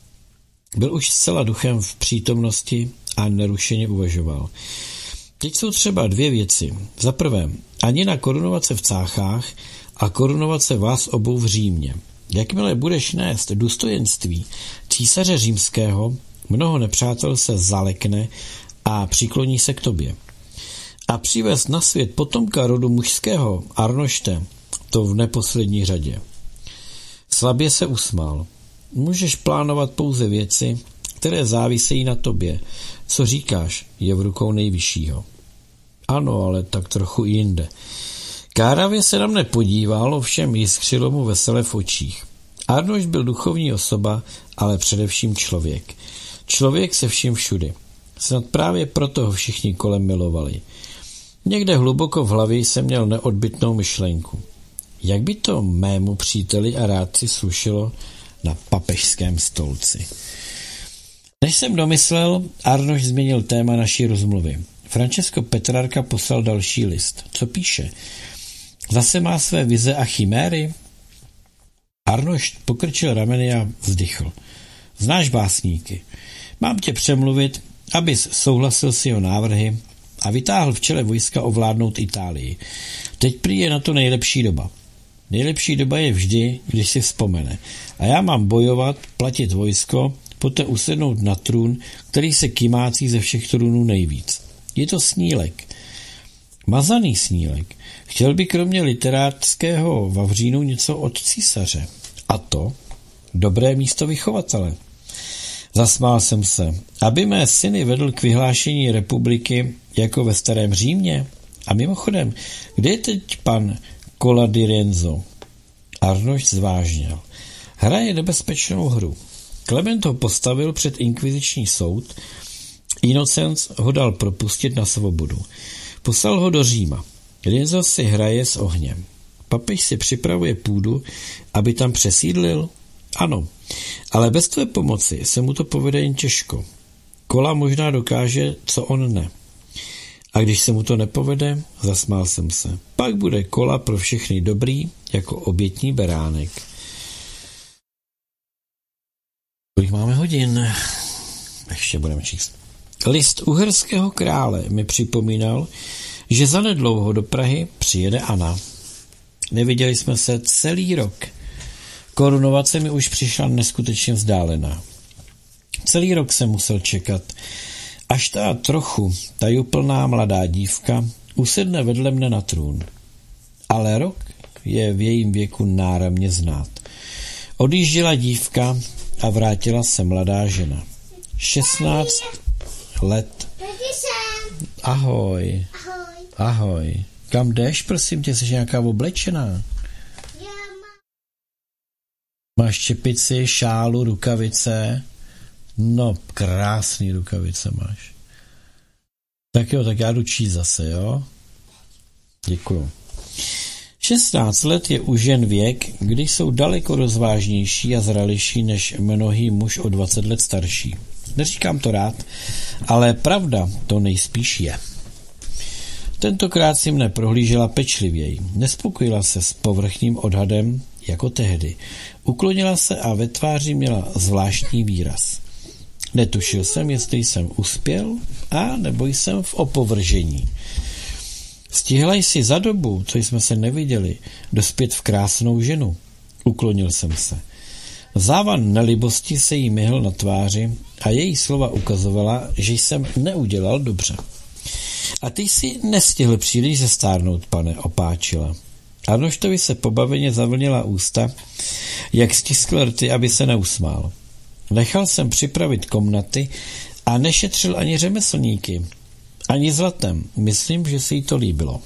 Byl už zcela duchem v přítomnosti a nerušeně uvažoval. Teď jsou třeba dvě věci. Za prvé, Anina korunovat se v Cáchách a korunovat se vás obou v Římě. Jakmile budeš nést důstojenství císaře římského, mnoho nepřátel se zalekne a přikloní se k tobě. A přivést na svět potomka rodu mužského, Arnošte, to v neposlední řadě. Slabě se usmál. Můžeš plánovat pouze věci, které závisejí na tobě. Co říkáš, je v rukou nejvyššího. Ano, ale tak trochu jinde. Káravě se na mne podíval, ovšem jiskřilo mu vesele v očích. Arnošt byl duchovní osoba, ale především člověk. Člověk se vším všudy. Snad právě proto ho všichni kolem milovali. Někde hluboko v hlavě jsem měl neodbytnou myšlenku. Jak by to mému příteli a rádci slušelo na papežském stolci? Než jsem domyslel, Arnošt změnil téma naší rozmluvy. Francesco Petrarka poslal další list. Co píše? Zase má své vize a chiméry? Arnošt pokrčil rameny a vzdychl. Znáš básníky. Mám tě přemluvit, abys souhlasil s jeho návrhy a vytáhl v čele vojska ovládnout Itálii. Teď prý je na to nejlepší doba. Nejlepší doba je vždy, když si vzpomene. A já mám bojovat, platit vojsko, poté usednout na trůn, který se kymácí ze všech trůnů nejvíc. Je to snílek. Mazaný snílek. Chtěl by kromě literátského vavřínu něco od císaře. A to? dobré místo vychovatele. Zasmál jsem se. Aby mé syny vedl k vyhlášení republiky jako ve starém Římě? A mimochodem, kde je teď pan Cola di Rienzo? Arnošt zvážněl. Hraje nebezpečnou hru. Klement ho postavil před inkviziční soud, Inocenc ho dal propustit na svobodu. Poslal ho do Říma. Rienzo si hraje s ohněm. Papež si připravuje půdu, aby tam přesídlil? Ano, ale bez tvé pomoci se mu to povede jen těžko. Cola možná dokáže, co on ne. A když se mu to nepovede, zasmál jsem se. Pak bude Cola pro všechny dobrý, jako obětní beránek. Kolik máme hodin? Ještě budeme číst. List uherského krále mi připomínal, že zanedlouho do Prahy přijede Anna. Neviděli jsme se celý rok. Korunovace mi už přišla neskutečně vzdálená. Celý rok jsem musel čekat, až ta trochu tajuplná mladá dívka usedne vedle mne na trůn. Ale rok je v jejím věku náramně znát. Odjížděla dívka a vrátila se mladá žena. 16 let. Ahoj. Ahoj. Kam jdeš, prosím tě, jsi nějaká oblečená? Máš čepici, šálu, rukavice? No, krásný rukavice máš. Tak jo, tak já jdu číst zase, jo? Děkuju. 16 let je u žen věk, kdy jsou daleko rozvážnější a zralější než mnohý muž o 20 let starší. Neříkám to rád, ale pravda to nejspíš je. Tentokrát si mne prohlížela pečlivěji. Nespokojila se s povrchním odhadem jako tehdy. Uklonila se a ve tváři měla zvláštní výraz. Netušil jsem, jestli jsem uspěl, a nebo jsem v opovržení. Stihla jsi za dobu, co jsme se neviděli, dospět v krásnou ženu. Uklonil jsem se. Závan nelibosti se jí myhl na tváři a její slova ukazovala, že jsem neudělal dobře. A ty jsi nestihl příliš zestárnout, pane, opáčila. Arnoštovi se pobaveně zavlnila ústa, jak stiskl rty, aby se neusmál. Nechal jsem připravit komnaty a nešetřil ani řemeslníky, ani zlatem. Myslím, že se jí to líbilo.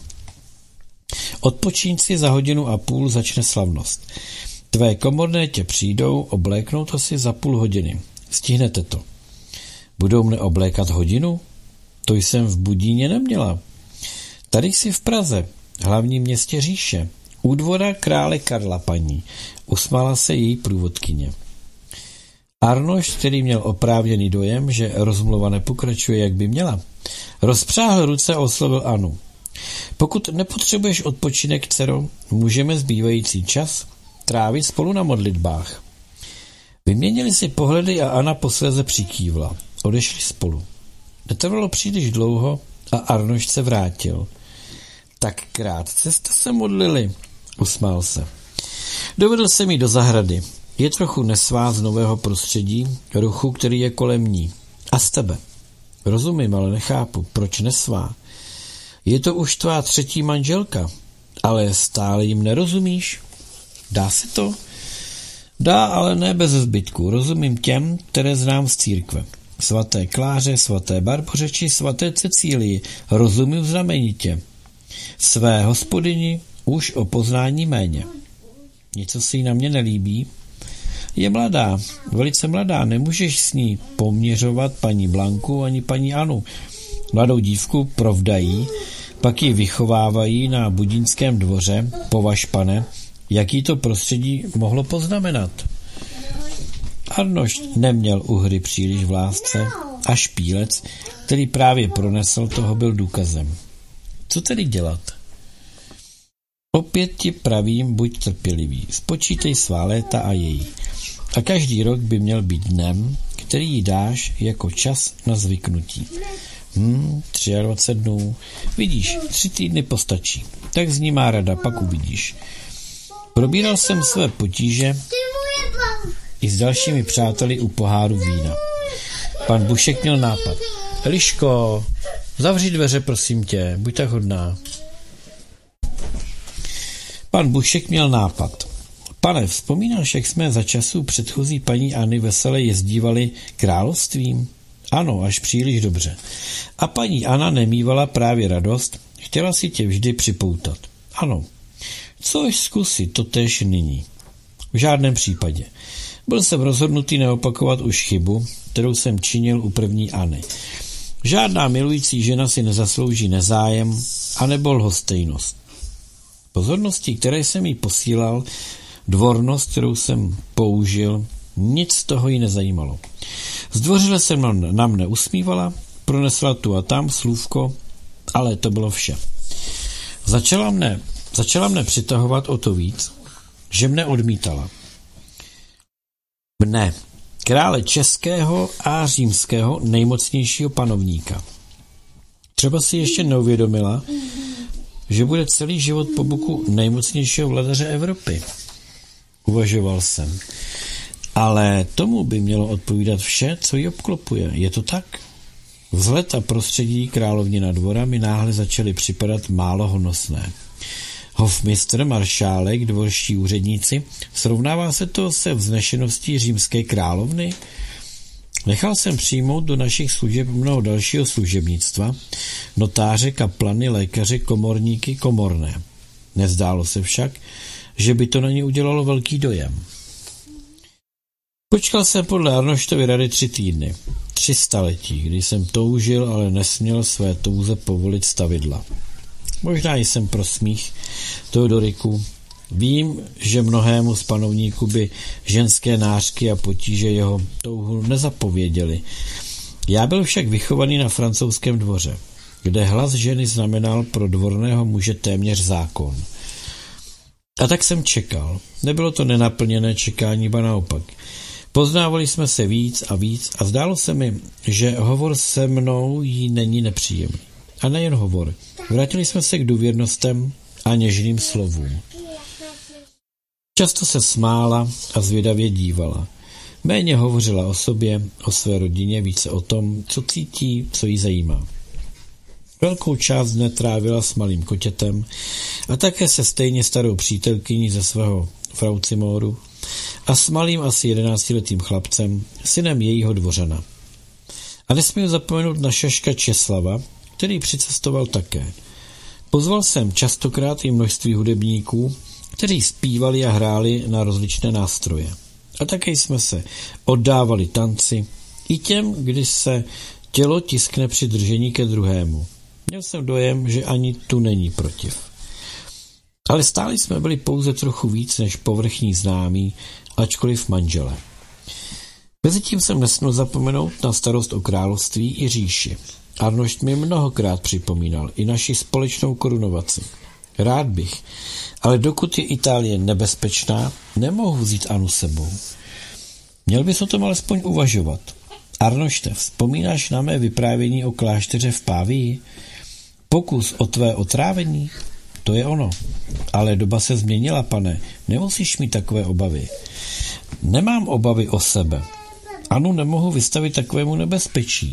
Odpočíň si, za 1,5 hodiny začne slavnost. Tvé komorné tě přijdou, obléknou to si za 0,5 hodiny. Stihnete to. Budou mne oblékat hodinu? To jsem v Budíně neměla. Tady jsi v Praze, hlavním městě říše. U dvora krále Karla, paní. Usmála se její průvodkyně. Arnošt, který měl oprávněný dojem, že rozmluva nepokračuje, jak by měla, rozpřáhl ruce a oslovil Anu. Pokud nepotřebuješ odpočinek, dcero, můžeme zbývající čas trávit spolu na modlitbách. Vyměnili si pohledy a Anna posléze přikývla. Odešli spolu. Netrvalo příliš dlouho a Arnošt se vrátil. Tak krátce jste se modlili, usmál se. Dovedl jsem jí do zahrady. Je trochu nesvá z nového prostředí, ruchu, který je kolem ní. A z tebe. Rozumím, ale nechápu, proč nesvá. Je to už tvá 3. manželka, ale stále jim nerozumíš? Dá se to? Dá, ale ne bez zbytku. Rozumím těm, které znám z církve. Svaté Kláře, svaté Barboře či svaté Cecílii. Rozumím znamenitě. Své hospodyni už o poznání méně. Něco si jí na mě nelíbí? Je mladá, velice mladá, nemůžeš s ní poměřovat paní Blanku ani paní Anu. Mladou dívku provdají, pak ji vychovávají na budínském dvoře, považ pane, jaký to prostředí mohlo poznamenat. Arnošt neměl u hry příliš v lásce a špílec, který právě pronesl, toho byl důkazem. Co tedy dělat? Opět ti pravím, buď trpělivý, spočítej svá léta a její. A každý rok by měl být dnem, který jí dáš jako čas na zvyknutí. 23 dnů. Vidíš, 3 týdny postačí. Tak zní má rada, pak uvidíš. Probíral jsem své potíže i s dalšími přáteli u poháru vína. Pan Bušek měl nápad. Eliško, zavři dveře, prosím tě, buď tak hodná. Pan Bušek měl nápad. Pane, vzpomínáš, jak jsme za časů předchozí paní Anny vesele jezdívali královstvím? Ano, až příliš dobře. A paní Anna nemívala právě radost, chtěla si tě vždy připoutat. Ano, což zkusit totéž nyní. V žádném případě. Byl jsem rozhodnutý neopakovat už chybu, kterou jsem činil u první Anny. Žádná milující žena si nezaslouží nezájem anebo lhostejnost. Pozornosti, které jsem jí posílal, dvornost, kterou jsem použil, nic z toho jí nezajímalo. Zdvořile se na mne usmívala, pronesla tu a tam slůvko, ale to bylo vše. Začala mne přitahovat o to víc, že mne odmítala. Mne, krále českého a římského nejmocnějšího panovníka. Třeba si ještě neuvědomila, že bude celý život po boku nejmocnějšího vladaře Evropy. Uvažoval jsem. Ale tomu by mělo odpovídat vše, co ji obklopuje. Je to tak? Vzhled a prostředí královnina dvora mi náhle začaly připadat málo honosné. Hofmistr, maršálek, dvorští úředníci, srovnává se to se vznešeností římské královny? Nechal jsem přijmout do našich služeb mnoho dalšího služebnictva, notáře, kaplany, lékaře, komorníky, komorné. Nezdálo se však, že by to na ně udělalo velký dojem. Počkal jsem podle Arnoštovy rady 3 týdny, 3 staletí, kdy jsem toužil, ale nesměl své touze povolit stavidla. Možná jsem pro smích Teodoriku. Vím, že mnohému z panovníků by ženské nářky a potíže jeho touhu nezapověděli. Já byl však vychovaný na francouzském dvoře, kde hlas ženy znamenal pro dvorného muže téměř zákon. A tak jsem čekal. Nebylo to nenaplněné čekání, ba naopak. Poznávali jsme se víc a zdálo se mi, že hovor se mnou jí není nepříjemný. A nejen hovor. Vrátili jsme se k důvěrnostem a něžným slovům. Často se smála a zvědavě dívala. Méně hovořila o sobě, o své rodině, více o tom, co cítí, co jí zajímá. Velkou část dne trávila s malým kotětem a také se stejně starou přítelkyní ze svého Fraucimoru a s malým asi 11letým chlapcem, synem jejího dvořana. A nesmím zapomenout na šaška Česlava, který přicestoval také. Pozval jsem častokrát i množství hudebníků, kteří zpívali a hráli na rozličné nástroje. A také jsme se oddávali tanci, i těm, kdy se tělo tiskne při držení ke druhému. Měl jsem dojem, že ani tu není protiv. Ale stále jsme byli pouze trochu víc než povrchní známí, ačkoliv manžele. Mezitím jsem nesměl zapomenout na starost o království i říši. Arnošt mi mnohokrát připomínal i naši společnou korunovaci. Rád bych, ale dokud je Itálie nebezpečná, nemohu vzít Anu sebou. Měl bys o tom alespoň uvažovat. Arnošte, vzpomínáš na mé vyprávění o klášteře v Pávii? Pokus o tvé otrávení? To je ono. Ale doba se změnila, pane. Nemusíš mít takové obavy. Nemám obavy o sebe. Anu nemohu vystavit takovému nebezpečí.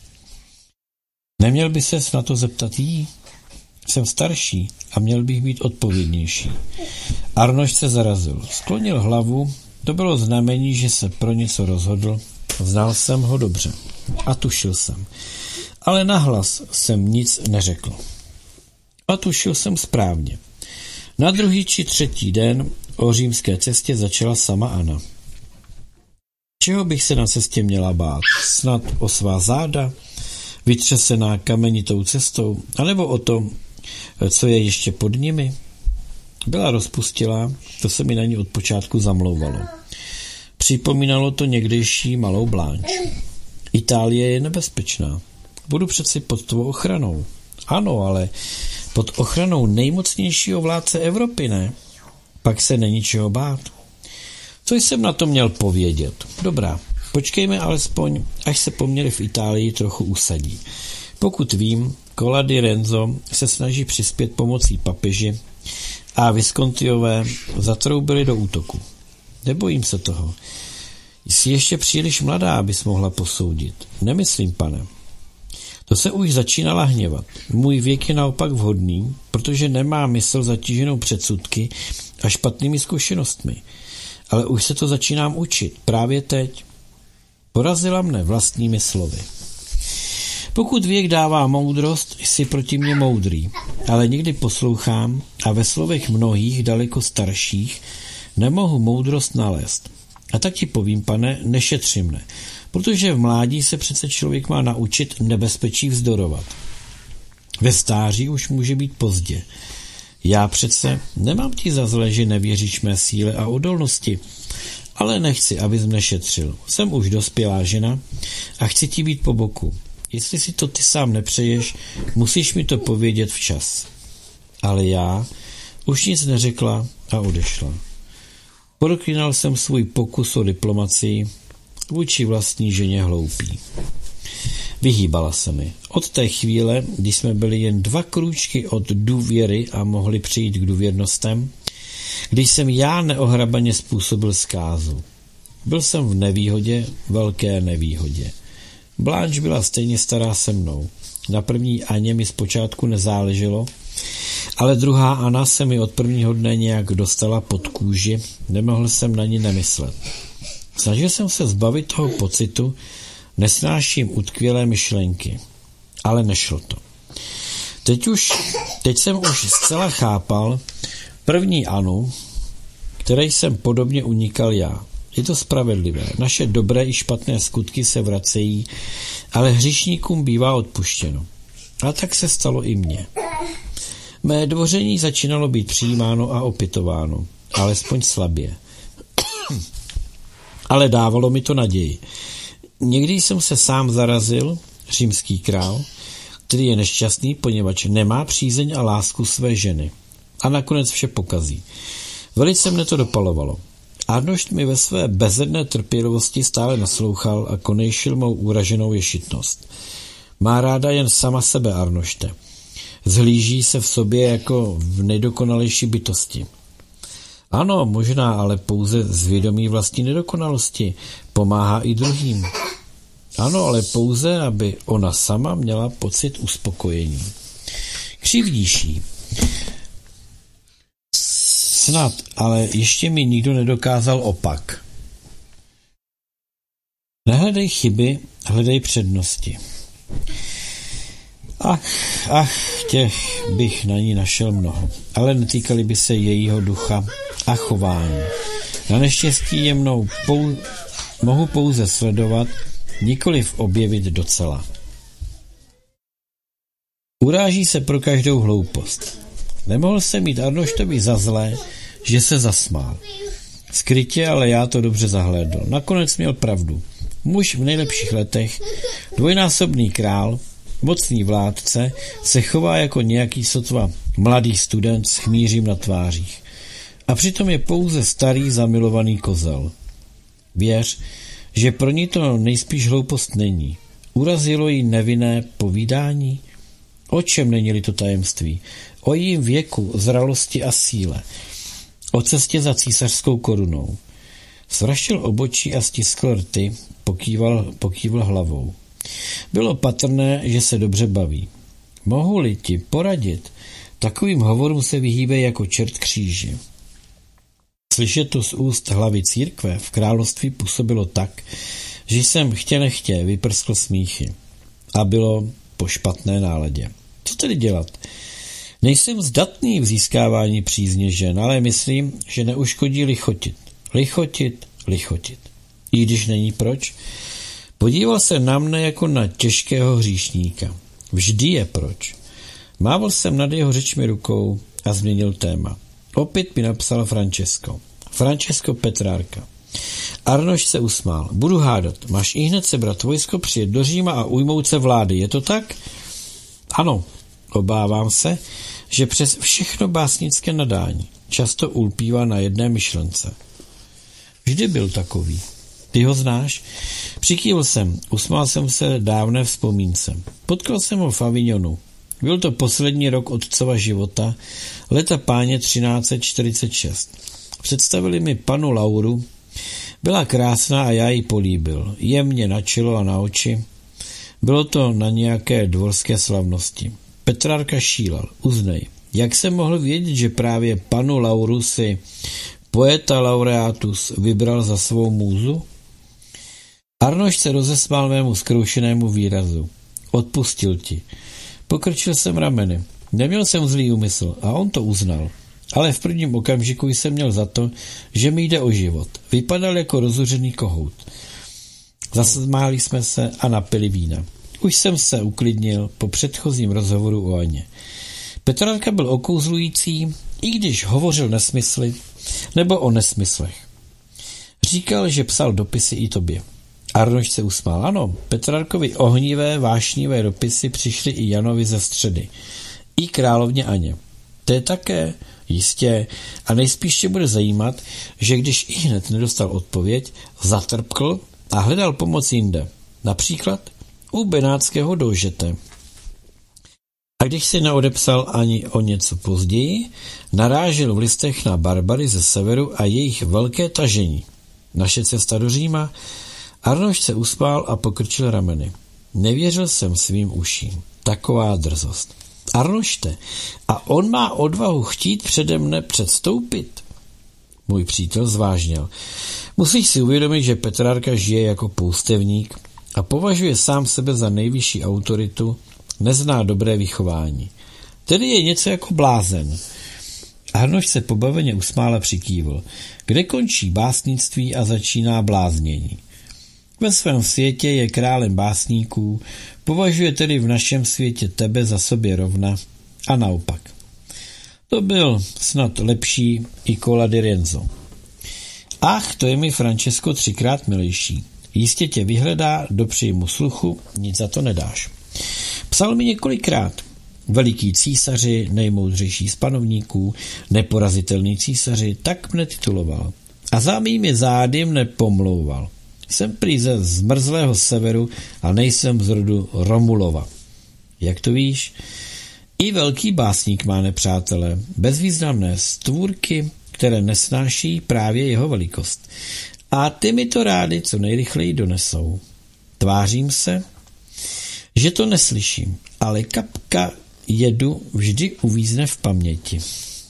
Neměl by ses na to zeptat jí? Jsem starší a měl bych být odpovědnější. Arnošt se zarazil. Sklonil hlavu. To bylo znamení, že se pro něco rozhodl. Znal jsem ho dobře. A tušil jsem. Ale nahlas jsem nic neřekl. A tušil jsem správně. Na 2. či 3. den o římské cestě začala sama Anna. Čeho bych se na cestě měla bát? Snad o svá záda, vytřesená kamenitou cestou, anebo o to, co je ještě pod nimi? Byla rozpustilá, to se mi na ní od počátku zamlouvalo. Připomínalo to někdejší malou Blanche. Itálie je nebezpečná. Budu přeci pod tvou ochranou. Ano, ale pod ochranou nejmocnějšího vládce Evropy, ne? Pak se není čeho bát. Co jsem na to měl povědět? Dobrá, počkejme alespoň, až se poměry v Itálii trochu usadí. Pokud vím, Cola di Renzo se snaží přispět pomocí papeži a Viscontiové zatroubili do útoku. Nebojím se toho. Jsi ještě příliš mladá, abys mohla posoudit. Nemyslím, pane. To se už začínala hněvat. Můj věk je naopak vhodný, protože nemá mysl zatíženou předsudky a špatnými zkušenostmi. Ale už se to začínám učit, právě teď. Porazila mne vlastními slovy. Pokud věk dává moudrost, jsi proti mně moudrý, ale někdy poslouchám a ve slovech mnohých daleko starších nemohu moudrost nalézt. A tak ti povím, pane, nešetři mne, protože v mládí se přece člověk má naučit nebezpečí vzdorovat. Ve stáří už může být pozdě. Já přece nemám ti za zlé, že nevěříš mé síle a odolnosti, ale nechci, abys mne šetřil. Jsem už dospělá žena a chci ti být po boku. Jestli si to ty sám nepřeješ, musíš mi to povědět včas. Ale já už nic neřekla a odešla. Proklínal jsem svůj pokus o diplomacii, vůči vlastní ženě hloupý. Vyhýbala se mi. Od té chvíle, když jsme byli jen 2 krůčky od důvěry a mohli přijít k důvěrnostem, když jsem já neohrabaně způsobil zkázu. Byl jsem v nevýhodě, velké nevýhodě. Blanche byla stejně stará se mnou. Na první Aně mi zpočátku nezáleželo, ale druhá Anna se mi od prvního dne nějak dostala pod kůži, nemohl jsem na ní nemyslet. Snažil jsem se zbavit toho pocitu, nesnáším utkvělé myšlenky, ale nešlo to. Teď jsem už zcela chápal první Anu, které jsem podobně unikal já. Je to spravedlivé. Naše dobré i špatné skutky se vracejí, ale hříšníkům bývá odpuštěno. A tak se stalo i mně. Mé dvoření začínalo být přijímáno a opětováno, alespoň slabě. Ale dávalo mi to naději. Někdy jsem se sám zarazil, římský král, který je nešťastný, poněvadž nemá přízeň a lásku své ženy. A nakonec vše pokazí. Velice mne to dopalovalo. Arnošt mi ve své bezedné trpělivosti stále naslouchal a konejšil mou uraženou ješitnost. Má ráda jen sama sebe, Arnošte. Zhlíží se v sobě jako v nejdokonalejší bytosti. Ano, možná, ale pouze z vědomí vlastní nedokonalosti. Pomáhá i druhým. Ano, ale pouze, aby ona sama měla pocit uspokojení. Křivdíš jí. Snad, ale ještě mi nikdo nedokázal opak. Nehledej chyby, hledej přednosti. Těch bych na ní našel mnoho, ale netýkali by se jejího ducha a chování. Na neštěstí je mohu pouze sledovat, nikoliv objevit docela. Uráží se pro každou hloupost. Nemohl jsem mít Arnoštovi za zlé, že se zasmál. Skrytě, ale já to dobře zahlédl. Nakonec měl pravdu. Muž v nejlepších letech, dvojnásobný král, mocný vládce, se chová jako nějaký sotva mladý student s chmýřím na tvářích. A přitom je pouze starý zamilovaný kozel. Věř, že pro ní to nejspíš hloupost není. Urazilo jí nevinné povídání? O čem není-li to tajemství? O jejím věku, zralosti a síle. O cestě za císařskou korunou. Svraštil obočí a stiskl rty, pokývl hlavou. Bylo patrné, že se dobře baví. Mohu-li ti poradit, takovým hovorům se vyhýbej jako čert kříži. Slyšet to z úst hlavy církve v království působilo tak, že jsem chtě nechtě vyprskl smíchy. A bylo po špatné náladě. Co tedy dělat? Nejsem zdatný v získávání přízně žen, ale myslím, že neuškodí lichotit. Lichotit. I když není proč. Podíval se na mne jako na těžkého hříšníka. Vždy je proč. Mával jsem nad jeho řečmi rukou a změnil téma. Opět mi napsal Francesco Petrárka. Arnošt se usmál. Budu hádat. Máš ihned sebrat vojsko, přijet do Říma a ujmout se vlády. Je to tak? Ano. Obávám se, že přes všechno básnické nadání často ulpívá na jedné myšlence. Vždy byl takový. Ty ho znáš? Přikývl jsem, usmál jsem se dávné vzpomínce. Potkal jsem ho v Avignonu. Byl to poslední rok otcova života, leta páně 1346. Představili mi panu Lauru. Byla krásná a já ji políbil. Jemně na čelo a na oči. Bylo to na nějaké dvorské slavnosti. Petrárka šílel. Uznej, Jak jsem mohl vědět, že právě panu Lauru si poeta laureatus vybral za svou můzu? Arnošt se rozesmál mému zkroušenému výrazu. Odpustil ti. Pokrčil jsem rameny. Neměl jsem zlý úmysl a on to uznal. Ale v prvním okamžiku jsem měl za to, že mi jde o život. Vypadal jako rozuřený kohout. Zasmáli jsme se a napili vína. Už jsem se uklidnil po předchozím rozhovoru o Aně. Petrarka byl okouzlující, i když hovořil nesmysly nebo o nesmyslech. Říkal, že psal dopisy i tobě. Arnošt se usmál. Ano, Petrarkovi ohnivé, vášnivé dopisy přišly i Janovi ze Středy. I královně Aně. To je také, jistě, a nejspíš tě bude zajímat, že když i hned nedostal odpověď, zatrpkl a hledal pomoc jinde. Například u benátského dožete. A když si neodepsal ani o něco později, narážel v listech na barbary ze severu a jejich velké tažení. Naše cesta do Říma. Arnošt se uspál a pokrčil rameny. Nevěřil jsem svým uším. Taková drzost. Arnošte, a on má odvahu chtít přede mne předstoupit? Můj přítel zvážněl. Musíš si uvědomit, že Petrarka žije jako poustevník a považuje sám sebe za nejvyšší autoritu, nezná dobré vychování. Tedy je něco jako blázen. Arnošt se pobaveně usmál a přikývl. Kde končí básnictví a začíná bláznění? Ve svém světě je králem básníků, považuje tedy v našem světě tebe za sobě rovna a naopak. To byl snad lepší i Cola di Rienzo. Ach, to je mi Francesco 3krát milejší. Jistě tě vyhledá, dopřeji mu sluchu, nic za to nedáš. Psal mi několikrát. Veliký císaři, nejmoudřejší z panovníků, neporazitelný císaři, tak mne tituloval. A za mými zády mne pomlouval. Jsem prý ze zmrzlého severu a nejsem z rodu Romulova. Jak to víš? I velký básník má nepřátele, bezvýznamné stvůrky, které nesnáší právě jeho velikost. A ty mi to rády co nejrychleji donesou. Tvářím se, že to neslyším, ale kapka jedu vždy uvízne v paměti.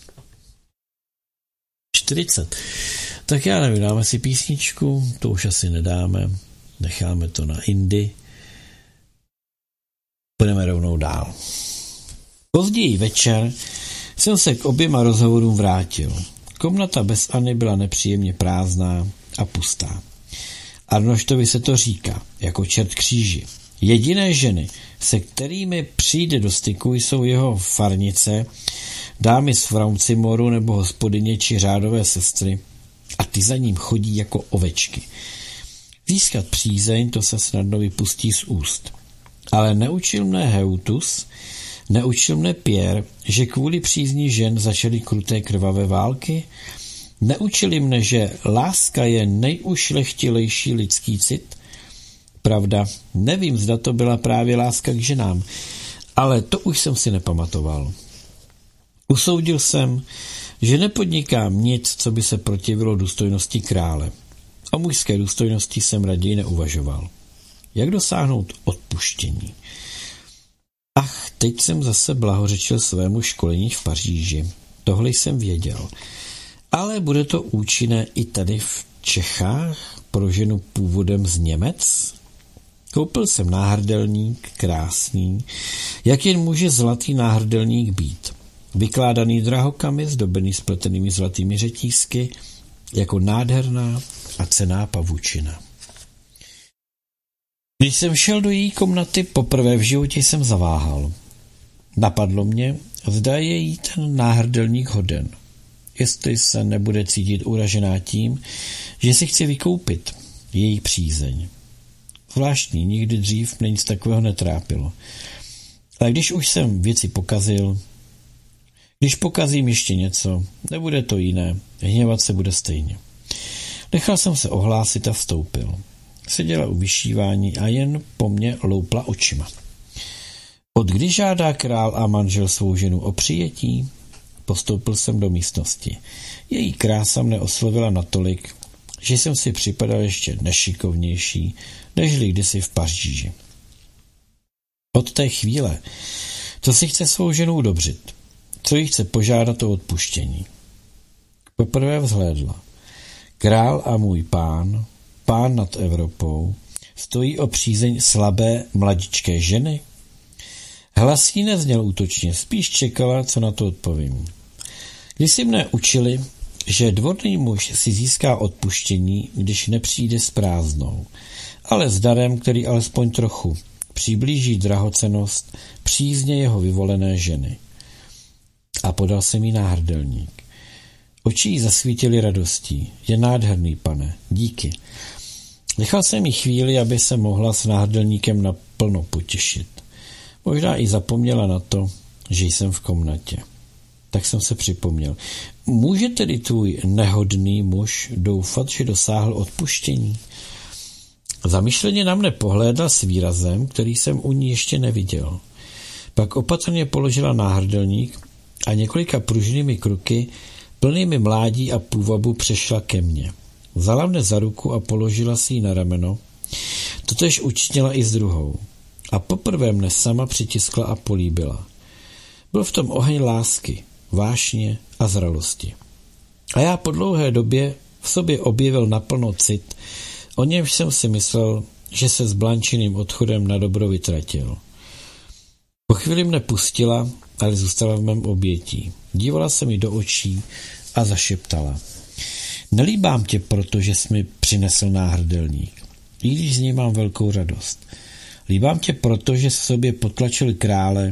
40. Tak já nevím, dáme si písničku, to už asi nedáme, necháme to na Indy. Půjdeme rovnou dál. Později večer jsem se k oběma rozhovorům vrátil. Komnata bez Anny byla nepříjemně prázdná a pustá. Arnoštovi se to říká, jako čert kříži. Jediné ženy, se kterými přijde do styku, jsou jeho farnice, dámy z Francimoru nebo hospodyně či řádové sestry, a ty za ním chodí jako ovečky. Získat přízeň, to se snadno vypustí z úst. Ale neučil mne Heutus, neučil mne Pierre, že kvůli přízni žen začaly kruté krvavé války, neučili mne, že láska je nejušlechtilejší lidský cit. Pravda, nevím, zda to byla právě láska k ženám, ale to už jsem si nepamatoval. Usoudil jsem, že nepodnikám nic, co by se protivilo důstojnosti krále. O mužské důstojnosti jsem raději neuvažoval. Jak dosáhnout odpuštění? Ach, teď jsem zase blahořečil svému školení v Paříži. Tohle jsem věděl. Ale bude to účinné i tady v Čechách pro ženu původem z Němec? Koupil jsem náhrdelník, krásný, jak jen může zlatý náhrdelník být. Vykládaný drahokamy, zdobený spletenými zlatými řetízky, jako nádherná a cenná pavučina. Když jsem šel do její komnaty, poprvé v životě jsem zaváhal. Napadlo mě, zda je jí ten náhrdelník hoden. Jestli se nebude cítit uražená tím, že si chci vykoupit její přízeň. Zvláštní, nikdy dřív mě nic takového netrápilo. Ale když už jsem věci pokazil, když pokazím ještě něco, nebude to jiné, hněvat se bude stejně. Nechal jsem se ohlásit a vstoupil. Seděla u vyšívání a jen po mně loupla očima. Od kdy žádá král a manžel svou ženu o přijetí? Postoupil jsem do místnosti. Její krása mne oslovila natolik, že jsem si připadal ještě nešikovnější, nežli kdysi v Paříži. Od té chvíle, co si chce svou ženu udobřit, co jí chce požádat o odpuštění. Poprvé vzhlédla. Král a můj pán, pán nad Evropou, stojí o přízeň slabé mladičké ženy? Hlas jí nezněl útočně, spíš čekala, co na to odpovím. Když si mne učili, že dvorný muž si získá odpuštění, když nepřijde s prázdnou, ale s darem, který alespoň trochu přiblíží drahocennost přízně jeho vyvolené ženy. A podal se mi náhrdelník. Oči jí zasvítily radostí. Je nádherný, pane, díky. Nechal jsem jí chvíli, aby se mohla s náhrdelníkem naplno potěšit. Možná i zapomněla na to, že jsem v komnatě. Tak jsem se připomněl. Může tedy tvůj nehodný muž doufat, že dosáhl odpuštění? Zamyšleně na mne pohlédla s výrazem, který jsem u ní ještě neviděl. Pak opatrně položila náhrdelník a několika pružnými kroky, plnými mládí a půvabu, přešla ke mně. Vzala mne za ruku a položila si ji na rameno. Totež učinila i s druhou. A poprvé mne sama přitiskla a políbila. Byl v tom oheň lásky, vášně a zralosti. A já po dlouhé době v sobě objevil naplno cit, o němž jsem si myslel, že se s Blančiným odchodem na dobro vytratil. Po chvíli mne pustila, ale zůstala v mém obětí. Dívala se mi do očí a zašeptala. Nelíbám tě, protože jsi mi přinesl náhrdelník, i když z něj mám velkou radost. Líbám tě, protože jsi sobě potlačil krále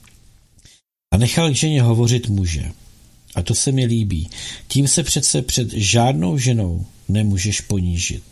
a nechal k ženě hovořit muže. A to se mi líbí. Tím se přece před žádnou ženou nemůžeš ponížit.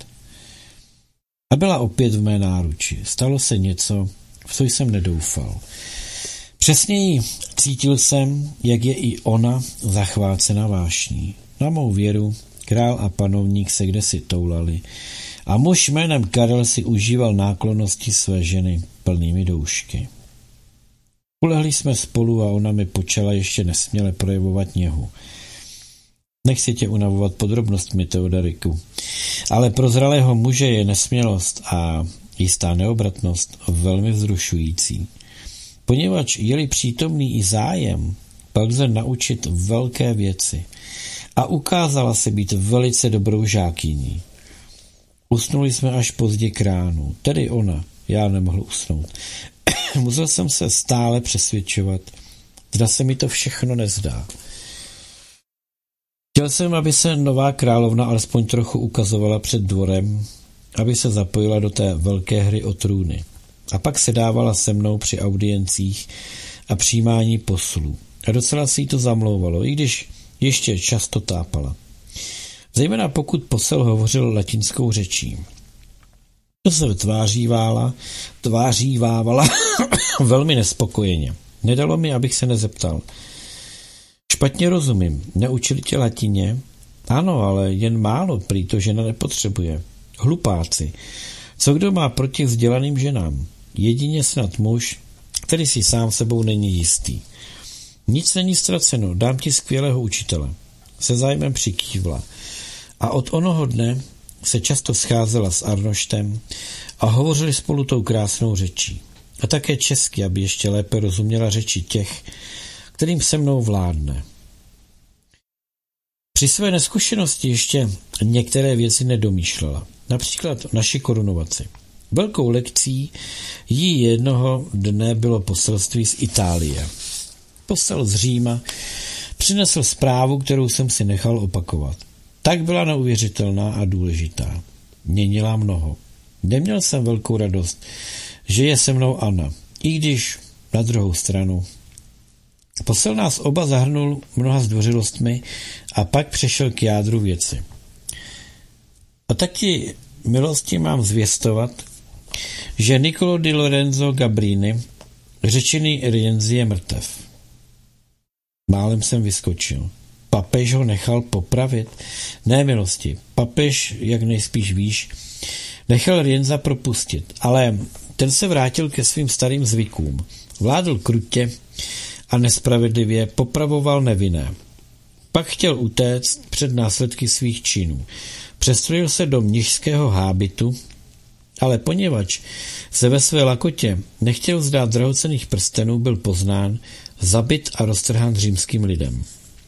A byla opět v mé náruči. Stalo se něco, v co jsem nedoufal. Přesněji cítil jsem, jak je i ona zachvácena vášní. Na mou věru král a panovník se kdesi toulali a muž jménem Karel si užíval náklonnosti své ženy plnými doušky. Ulehli jsme spolu a ona mi počala ještě nesměle projevovat něhu. Nechci tě unavovat podrobnostmi, Teodoriku, ale pro zralého muže je nesmělost a jistá neobratnost velmi vzrušující. Poněvadž je-li přítomný i zájem, pak lze naučit velké věci a ukázala se být velice dobrou žákyní. Usnuli jsme až pozdě k ránu, tedy ona, já nemohl usnout. Musel jsem se stále přesvědčovat, zda se mi to všechno nezdá. Chtěl jsem, aby se nová královna alespoň trochu ukazovala před dvorem, aby se zapojila do té velké hry o trůny. A pak se dávala se mnou při audiencích a přijímání poslů. A docela si jí to zamlouvalo, i když ještě často tápala. Zejména pokud posel hovořil latinskou řečí. To se tvářívávala velmi nespokojeně. Nedalo mi, abych se nezeptal. Špatně rozumím, neučili tě latině? Ano, ale jen málo, prý to žena nepotřebuje. Hlupáci. Co kdo má proti vzdělaným ženám? Jedině snad muž, který si sám sebou není jistý. Nic není ztraceno, dám ti skvělého učitele. Se zájmem přikývla. A od onoho dne se často scházela s Arnoštem a hovořili spolu tou krásnou řečí. A také česky, aby ještě lépe rozuměla řeči těch, kterým se mnou vládne. Při své neskušenosti ještě některé věci nedomýšlela. Například naši korunovaci. Velkou lekcí jí jednoho dne bylo poselství z Itálie. Posel z Říma přinesl zprávu, kterou jsem si nechal opakovat. Tak byla neuvěřitelná a důležitá. Měnila mnoho. Neměl jsem velkou radost, že je se mnou Anna, i když na druhou stranu. Posel nás oba zahrnul mnoha zdvořilostmi a pak přešel k jádru věci. A tak ti milosti mám zvěstovat, že Niccolo di Lorenzo Gabrini, řečený Rienzi, je mrtev. Málem jsem vyskočil. Papež ho nechal popravit? Ne, milosti. Papež, jak nejspíš víš, nechal Rienza propustit, ale ten se vrátil ke svým starým zvykům. Vládl krutě a nespravedlivě popravoval nevinné. Pak chtěl utéct před následky svých činů. Přestrojil se do mnišského hábitu, ale poněvadž se ve své lakotě nechtěl vzdát drahocenných prstenů, byl poznán zabit a roztrhán římským lidem.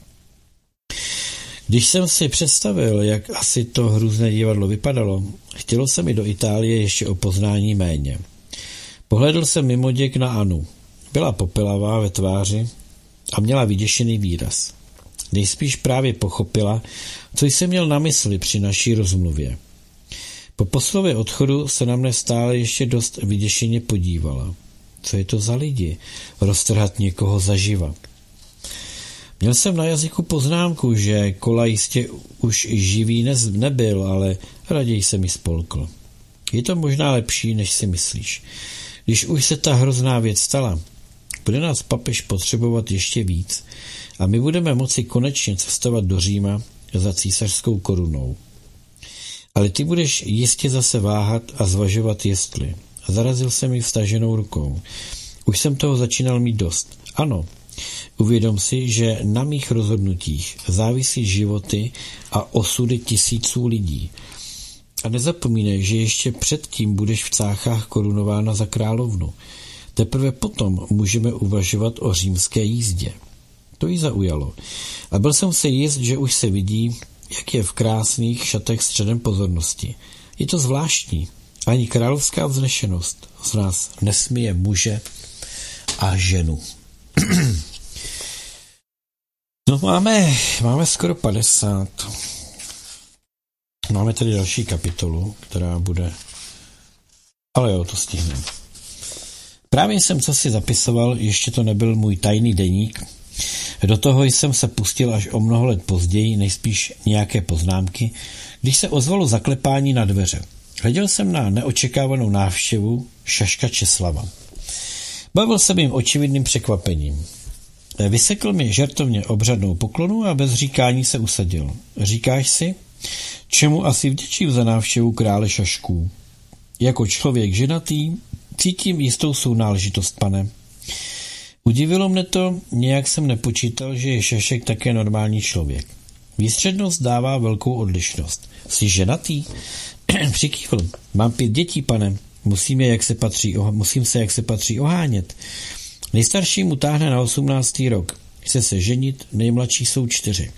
Když jsem si představil, jak asi to hrůzné divadlo vypadalo, chtělo se mi do Itálie ještě o poznání méně. Pohledl jsem mimoděk na Anu. Byla popelavá ve tváři a měla vyděšený výraz. Nejspíš právě pochopila, co jsem měl na mysli při naší rozmluvě. Po poslově odchodu se na mne stále ještě dost vyděšeně podívala. Co je to za lidi? Roztrhat někoho zaživa. Měl jsem na jazyku poznámku, že Kola jistě už živý nebyl, ale raději se mi spolkl. Je to možná lepší, než si myslíš. Když už se ta hrozná věc stala, bude nás papež potřebovat ještě víc a my budeme moci konečně cestovat do Říma za císařskou korunou. Ale ty budeš jistě zase váhat a zvažovat jestli. Zarazil jsem ji vstaženou rukou. Už jsem toho začínal mít dost. Ano, uvědom si, že na mých rozhodnutích závisí životy a osudy tisíců lidí. A nezapomínej, že ještě předtím budeš v cáchách korunována za královnu. Teprve potom můžeme uvažovat o římské jízdě. To jí zaujalo. A byl jsem si jist, že už se vidí, jak je v krásných šatech středem pozornosti. Je to zvláštní. Ani královská vznešenost z nás nesmije muže a ženu. No máme skoro 50. Máme tady další kapitolu, která bude... Ale jo, to stihneme. Právě jsem co si zapisoval, ještě to nebyl můj tajný deník. Do toho jsem se pustil až o mnoho let později, nejspíš nějaké poznámky, když se ozvalo zaklepání na dveře. Hleděl jsem na neočekávanou návštěvu Šaška Česlava. Bavil jsem jim očividným překvapením. Vysekl mi žertovně obřadnou poklonu a bez říkání se usadil. Říkáš si, čemu asi vděčím za návštěvu krále Šašků? Jako člověk ženatý cítím jistou sounáležitost, pane. Udivilo mne to, nějak jsem nepočítal, že je Šašek také normální člověk. Výstřednost dává velkou odlišnost. Jsi ženatý? Přikývl. Mám 5 dětí, pane. Musím se, jak se patří, ohánět. Nejstarší mu táhne na 18. rok. Chce se ženit, nejmladší jsou 4.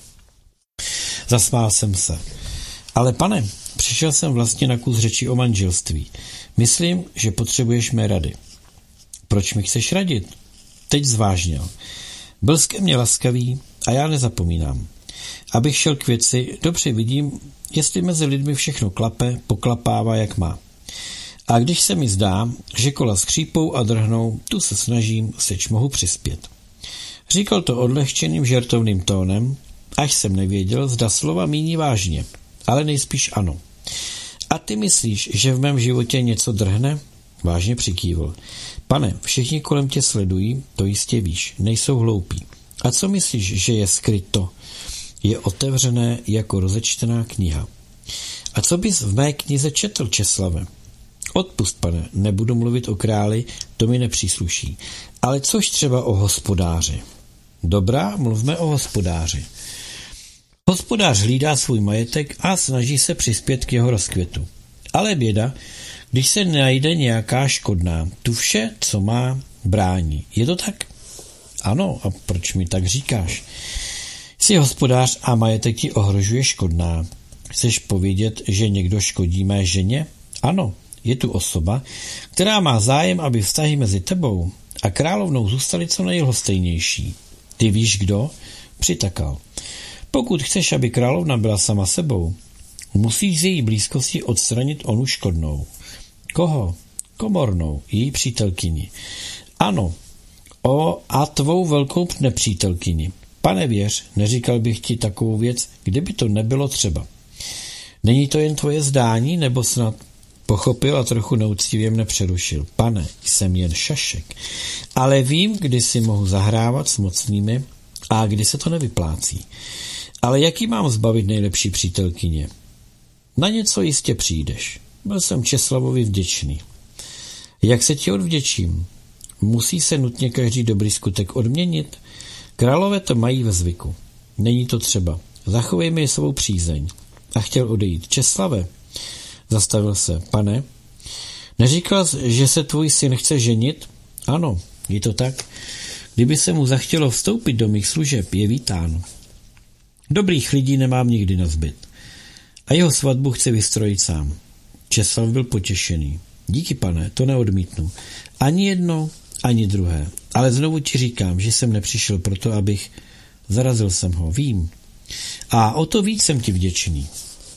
Zasmál jsem se. Ale pane, přišel jsem vlastně na kus řeči o manželství. Myslím, že potřebuješ mé rady. Proč mi chceš radit? Teď zvážněl. Byl ke mně laskavý a já nezapomínám. Abych šel k věci, dobře vidím, jestli mezi lidmi všechno klape, poklapává, jak má. A když se mi zdá, že kola skřípou a drhnou, tu se snažím, seč mohu přispět. Říkal to odlehčeným žertovným tónem, až jsem nevěděl, zda slova míní vážně, ale nejspíš ano. A ty myslíš, že v mém životě něco drhne? Vážně přikývl. Pane, všichni kolem tě sledují, to jistě víš, nejsou hloupí. A co myslíš, že je skryto? Je otevřené jako rozečtená kniha. A co bys v mé knize četl, Česlave? Odpust, pane, nebudu mluvit o králi, to mi nepřísluší. Ale což třeba o hospodáři? Dobrá, mluvme o hospodáři. Hospodář hlídá svůj majetek a snaží se přispět k jeho rozkvětu. Ale běda, když se najde nějaká škodná, tu vše, co má, brání. Je to tak? Ano, a proč mi tak říkáš? Jsi hospodář a majetek ti ohrožuje škodná. Chceš povědět, že někdo škodí mé ženě? Ano, je tu osoba, která má zájem, aby vztahy mezi tebou a královnou zůstaly co nejlhostejnější. Ty víš kdo? Přitakal. Pokud chceš, aby královna byla sama sebou, musíš z její blízkosti odstranit onu škodnou. Koho? Komornou, její přítelkyni. Ano, a tvou velkou nepřítelkyni. Pane věř, neříkal bych ti takovou věc, kdyby to nebylo třeba. Není to jen tvoje zdání, nebo snad? Pochopil a trochu neúctivě mne přerušil. Pane, jsem jen Šašek, ale vím, kdy si mohu zahrávat s mocnými a kdy se to nevyplácí. Ale jaký mám zbavit nejlepší přítelkyně? Na něco jistě přijdeš. Byl jsem Česlavovi vděčný. Jak se ti odvděčím? Musí se nutně každý dobrý skutek odměnit? Králové to mají ve zvyku. Není to třeba. Zachovej mi svou přízeň. A chtěl odejít. Česlave, zastavil se. Pane, neříkal, že se tvůj syn chce ženit? Ano, je to tak. Kdyby se mu zachtělo vstoupit do mých služeb, je vítán. Dobrých lidí nemám nikdy nazbyt. A jeho svatbu chci vystrojit sám. Česlav byl potěšený. Díky, pane, to neodmítnu. Ani jedno, ani druhé. Ale znovu ti říkám, že jsem nepřišel proto, abych... Zarazil jsem ho, vím. A o to víc jsem ti vděčný.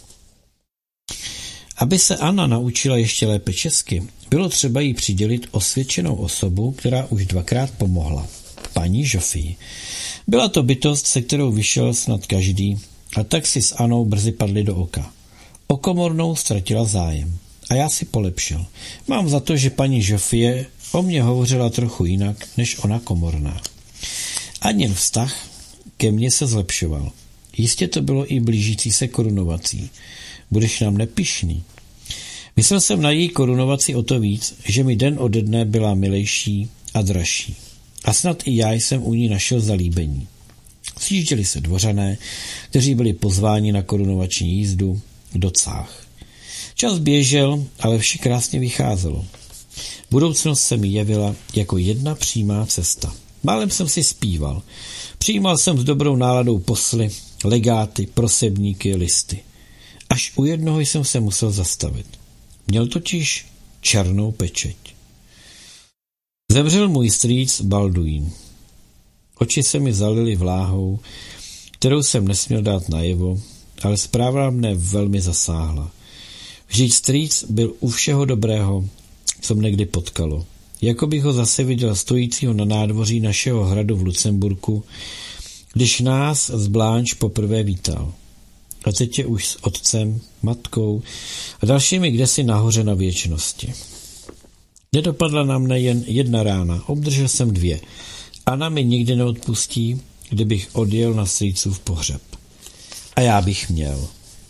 Aby se Anna naučila ještě lépe česky, bylo třeba jí přidělit osvědčenou osobu, která už 2krát pomohla. Paní Žofii. Byla to bytost, se kterou vyšel snad každý, a tak si s Anou brzy padli do oka. O komornou ztratila zájem. A já si polepšil. Mám za to, že paní Žofie o mě hovořila trochu jinak, než ona komorná. Anin vztah ke mně se zlepšoval. Jistě to bylo i blížící se korunovací. Budeš nám nepyšný. Myslel jsem na její korunovaci o to víc, že mi den ode dne byla milejší a dražší. A snad i já jsem u ní našel zalíbení. Sjížděli se dvořané, kteří byli pozváni na korunovační jízdu do Cách. Čas běžel, ale vše krásně vycházelo. Budoucnost se mi jevila jako jedna přímá cesta. Málem jsem si zpíval. Přijímal jsem s dobrou náladou posly, legáty, prosebníky, listy. Až u jednoho jsem se musel zastavit. Měl totiž černou pečeť. Zemřel můj strýc Balduín. Oči se mi zalily vláhou, kterou jsem nesměl dát najevo, ale zpráva mne velmi zasáhla. Vždyť strýc byl u všeho dobrého, co mne kdy potkalo. Jako bych ho zase viděl stojícího na nádvoří našeho hradu v Lucemburku, když nás z Blanche poprvé vítal. A teď je už s otcem, matkou a dalšími kdesi nahoře na věčnosti. Nedopadla na mne jen jedna rána, obdržel jsem 2. Anna mi nikdy neodpustí, kdybych odjel na strýcův pohřeb. A já bych měl.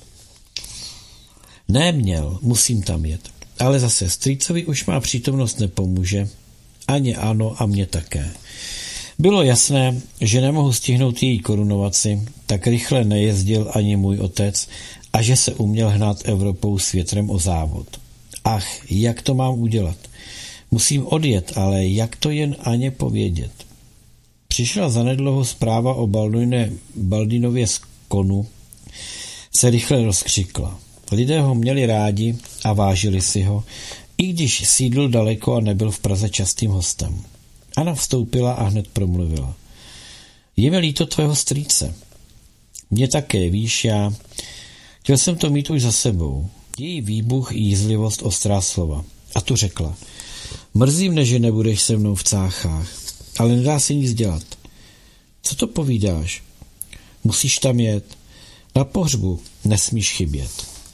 Neměl, musím tam jet. Ale zase strýcovi už má přítomnost nepomůže. Ani ano a mě také. Bylo jasné, že nemohu stihnout její korunovaci, tak rychle nejezdil ani můj otec a že se uměl hnát Evropou s větrem o závod. Ach, jak to mám udělat? Musím odjet, ale jak to jen Aně povědět? Přišla zanedlouho zpráva o Baldinově z Konu, se rychle rozkřikla. Lidé ho měli rádi a vážili si ho, i když sídlil daleko a nebyl v Praze častým hostem. Anna vstoupila a hned promluvila. Je mi líto tvého strýce. Mně také, víš, já... Chtěl jsem to mít už za sebou. Její výbuch, jízlivost, ostrá slova. A tu řekla. Mrzí mne, že nebudeš se mnou v Cáchách, ale nedá se nic dělat. Co to povídáš? Musíš tam jet. Na pohřbu nesmíš chybět.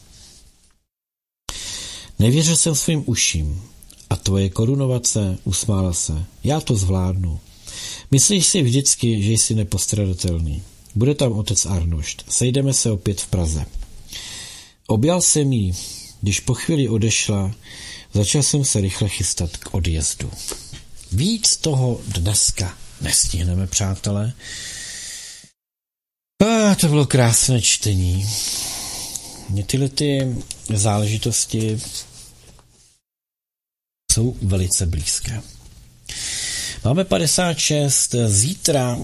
Nevěřil jsem svým uším. A tvoje korunovace, usmála se. Já to zvládnu. Myslíš si vždycky, že jsi nepostradatelný. Bude tam otec Arnošt. Sejdeme se opět v Praze. Objal jsem jí. Když po chvíli odešla, začal jsem se rychle chystat k odjezdu. Víc toho dneska nestihneme, přátelé. To bylo krásné čtení. Mě tyhle záležitosti jsou velice blízké. Máme 56, zítra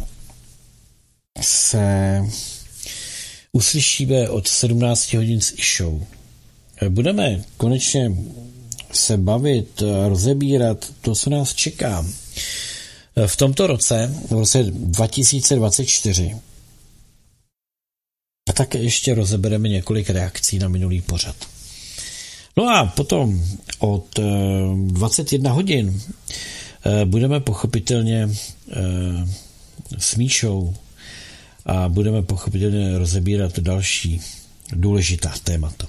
se uslyšíme od 17 hodin s Išou. Budeme konečně se bavit, rozebírat to, co nás čeká v tomto roce, v roce 2024. A také ještě rozebereme několik reakcí na minulý pořad. No a potom od 21 hodin budeme pochopitelně s Míšou a budeme pochopitelně rozebírat další důležitá témata.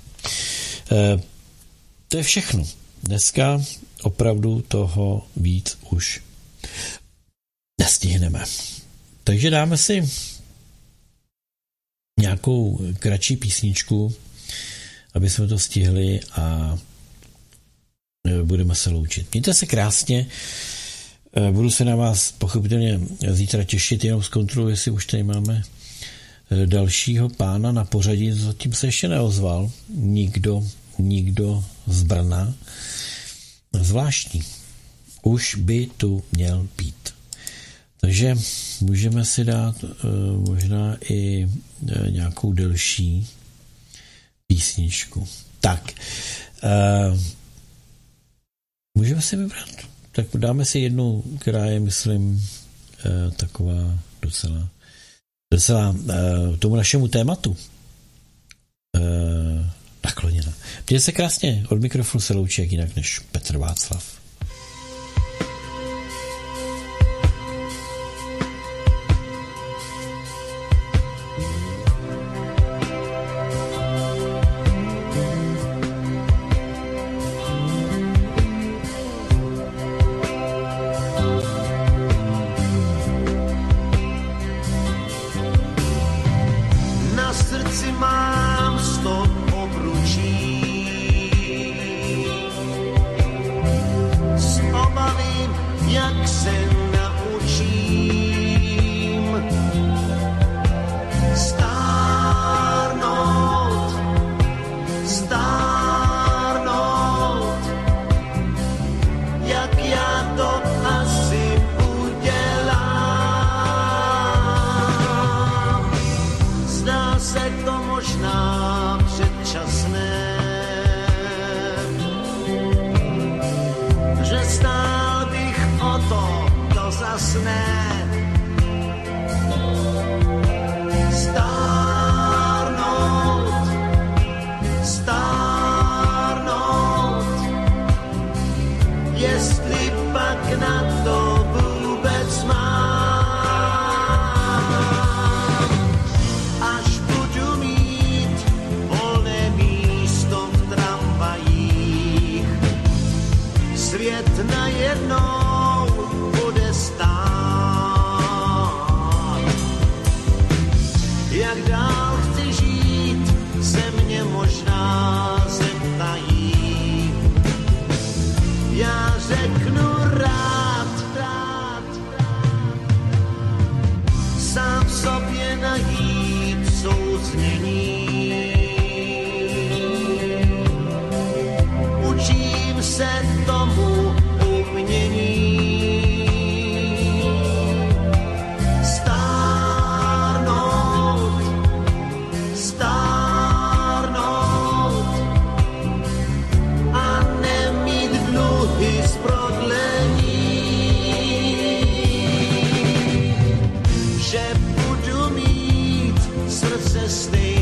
To je všechno. Dneska opravdu toho víc už nestihneme. Takže dáme si nějakou kratší písničku, aby jsme to stihli a budeme se loučit. Mějte se krásně, budu se na vás pochopitelně zítra těšit, jenom zkontroluji, jestli už tady máme dalšího pána na pořadí, zatím se ještě neozval, nikdo z Brna, zvláštní, už by tu měl být. Takže můžeme si dát možná i nějakou delší písničku. Tak, můžeme si vybrat. Tak dáme si jednu, která je, myslím, taková docela tomu našemu tématu nakloněna. Mějte se krásně, od mikrofonu se loučí jak jinak než Petr Václav. Stay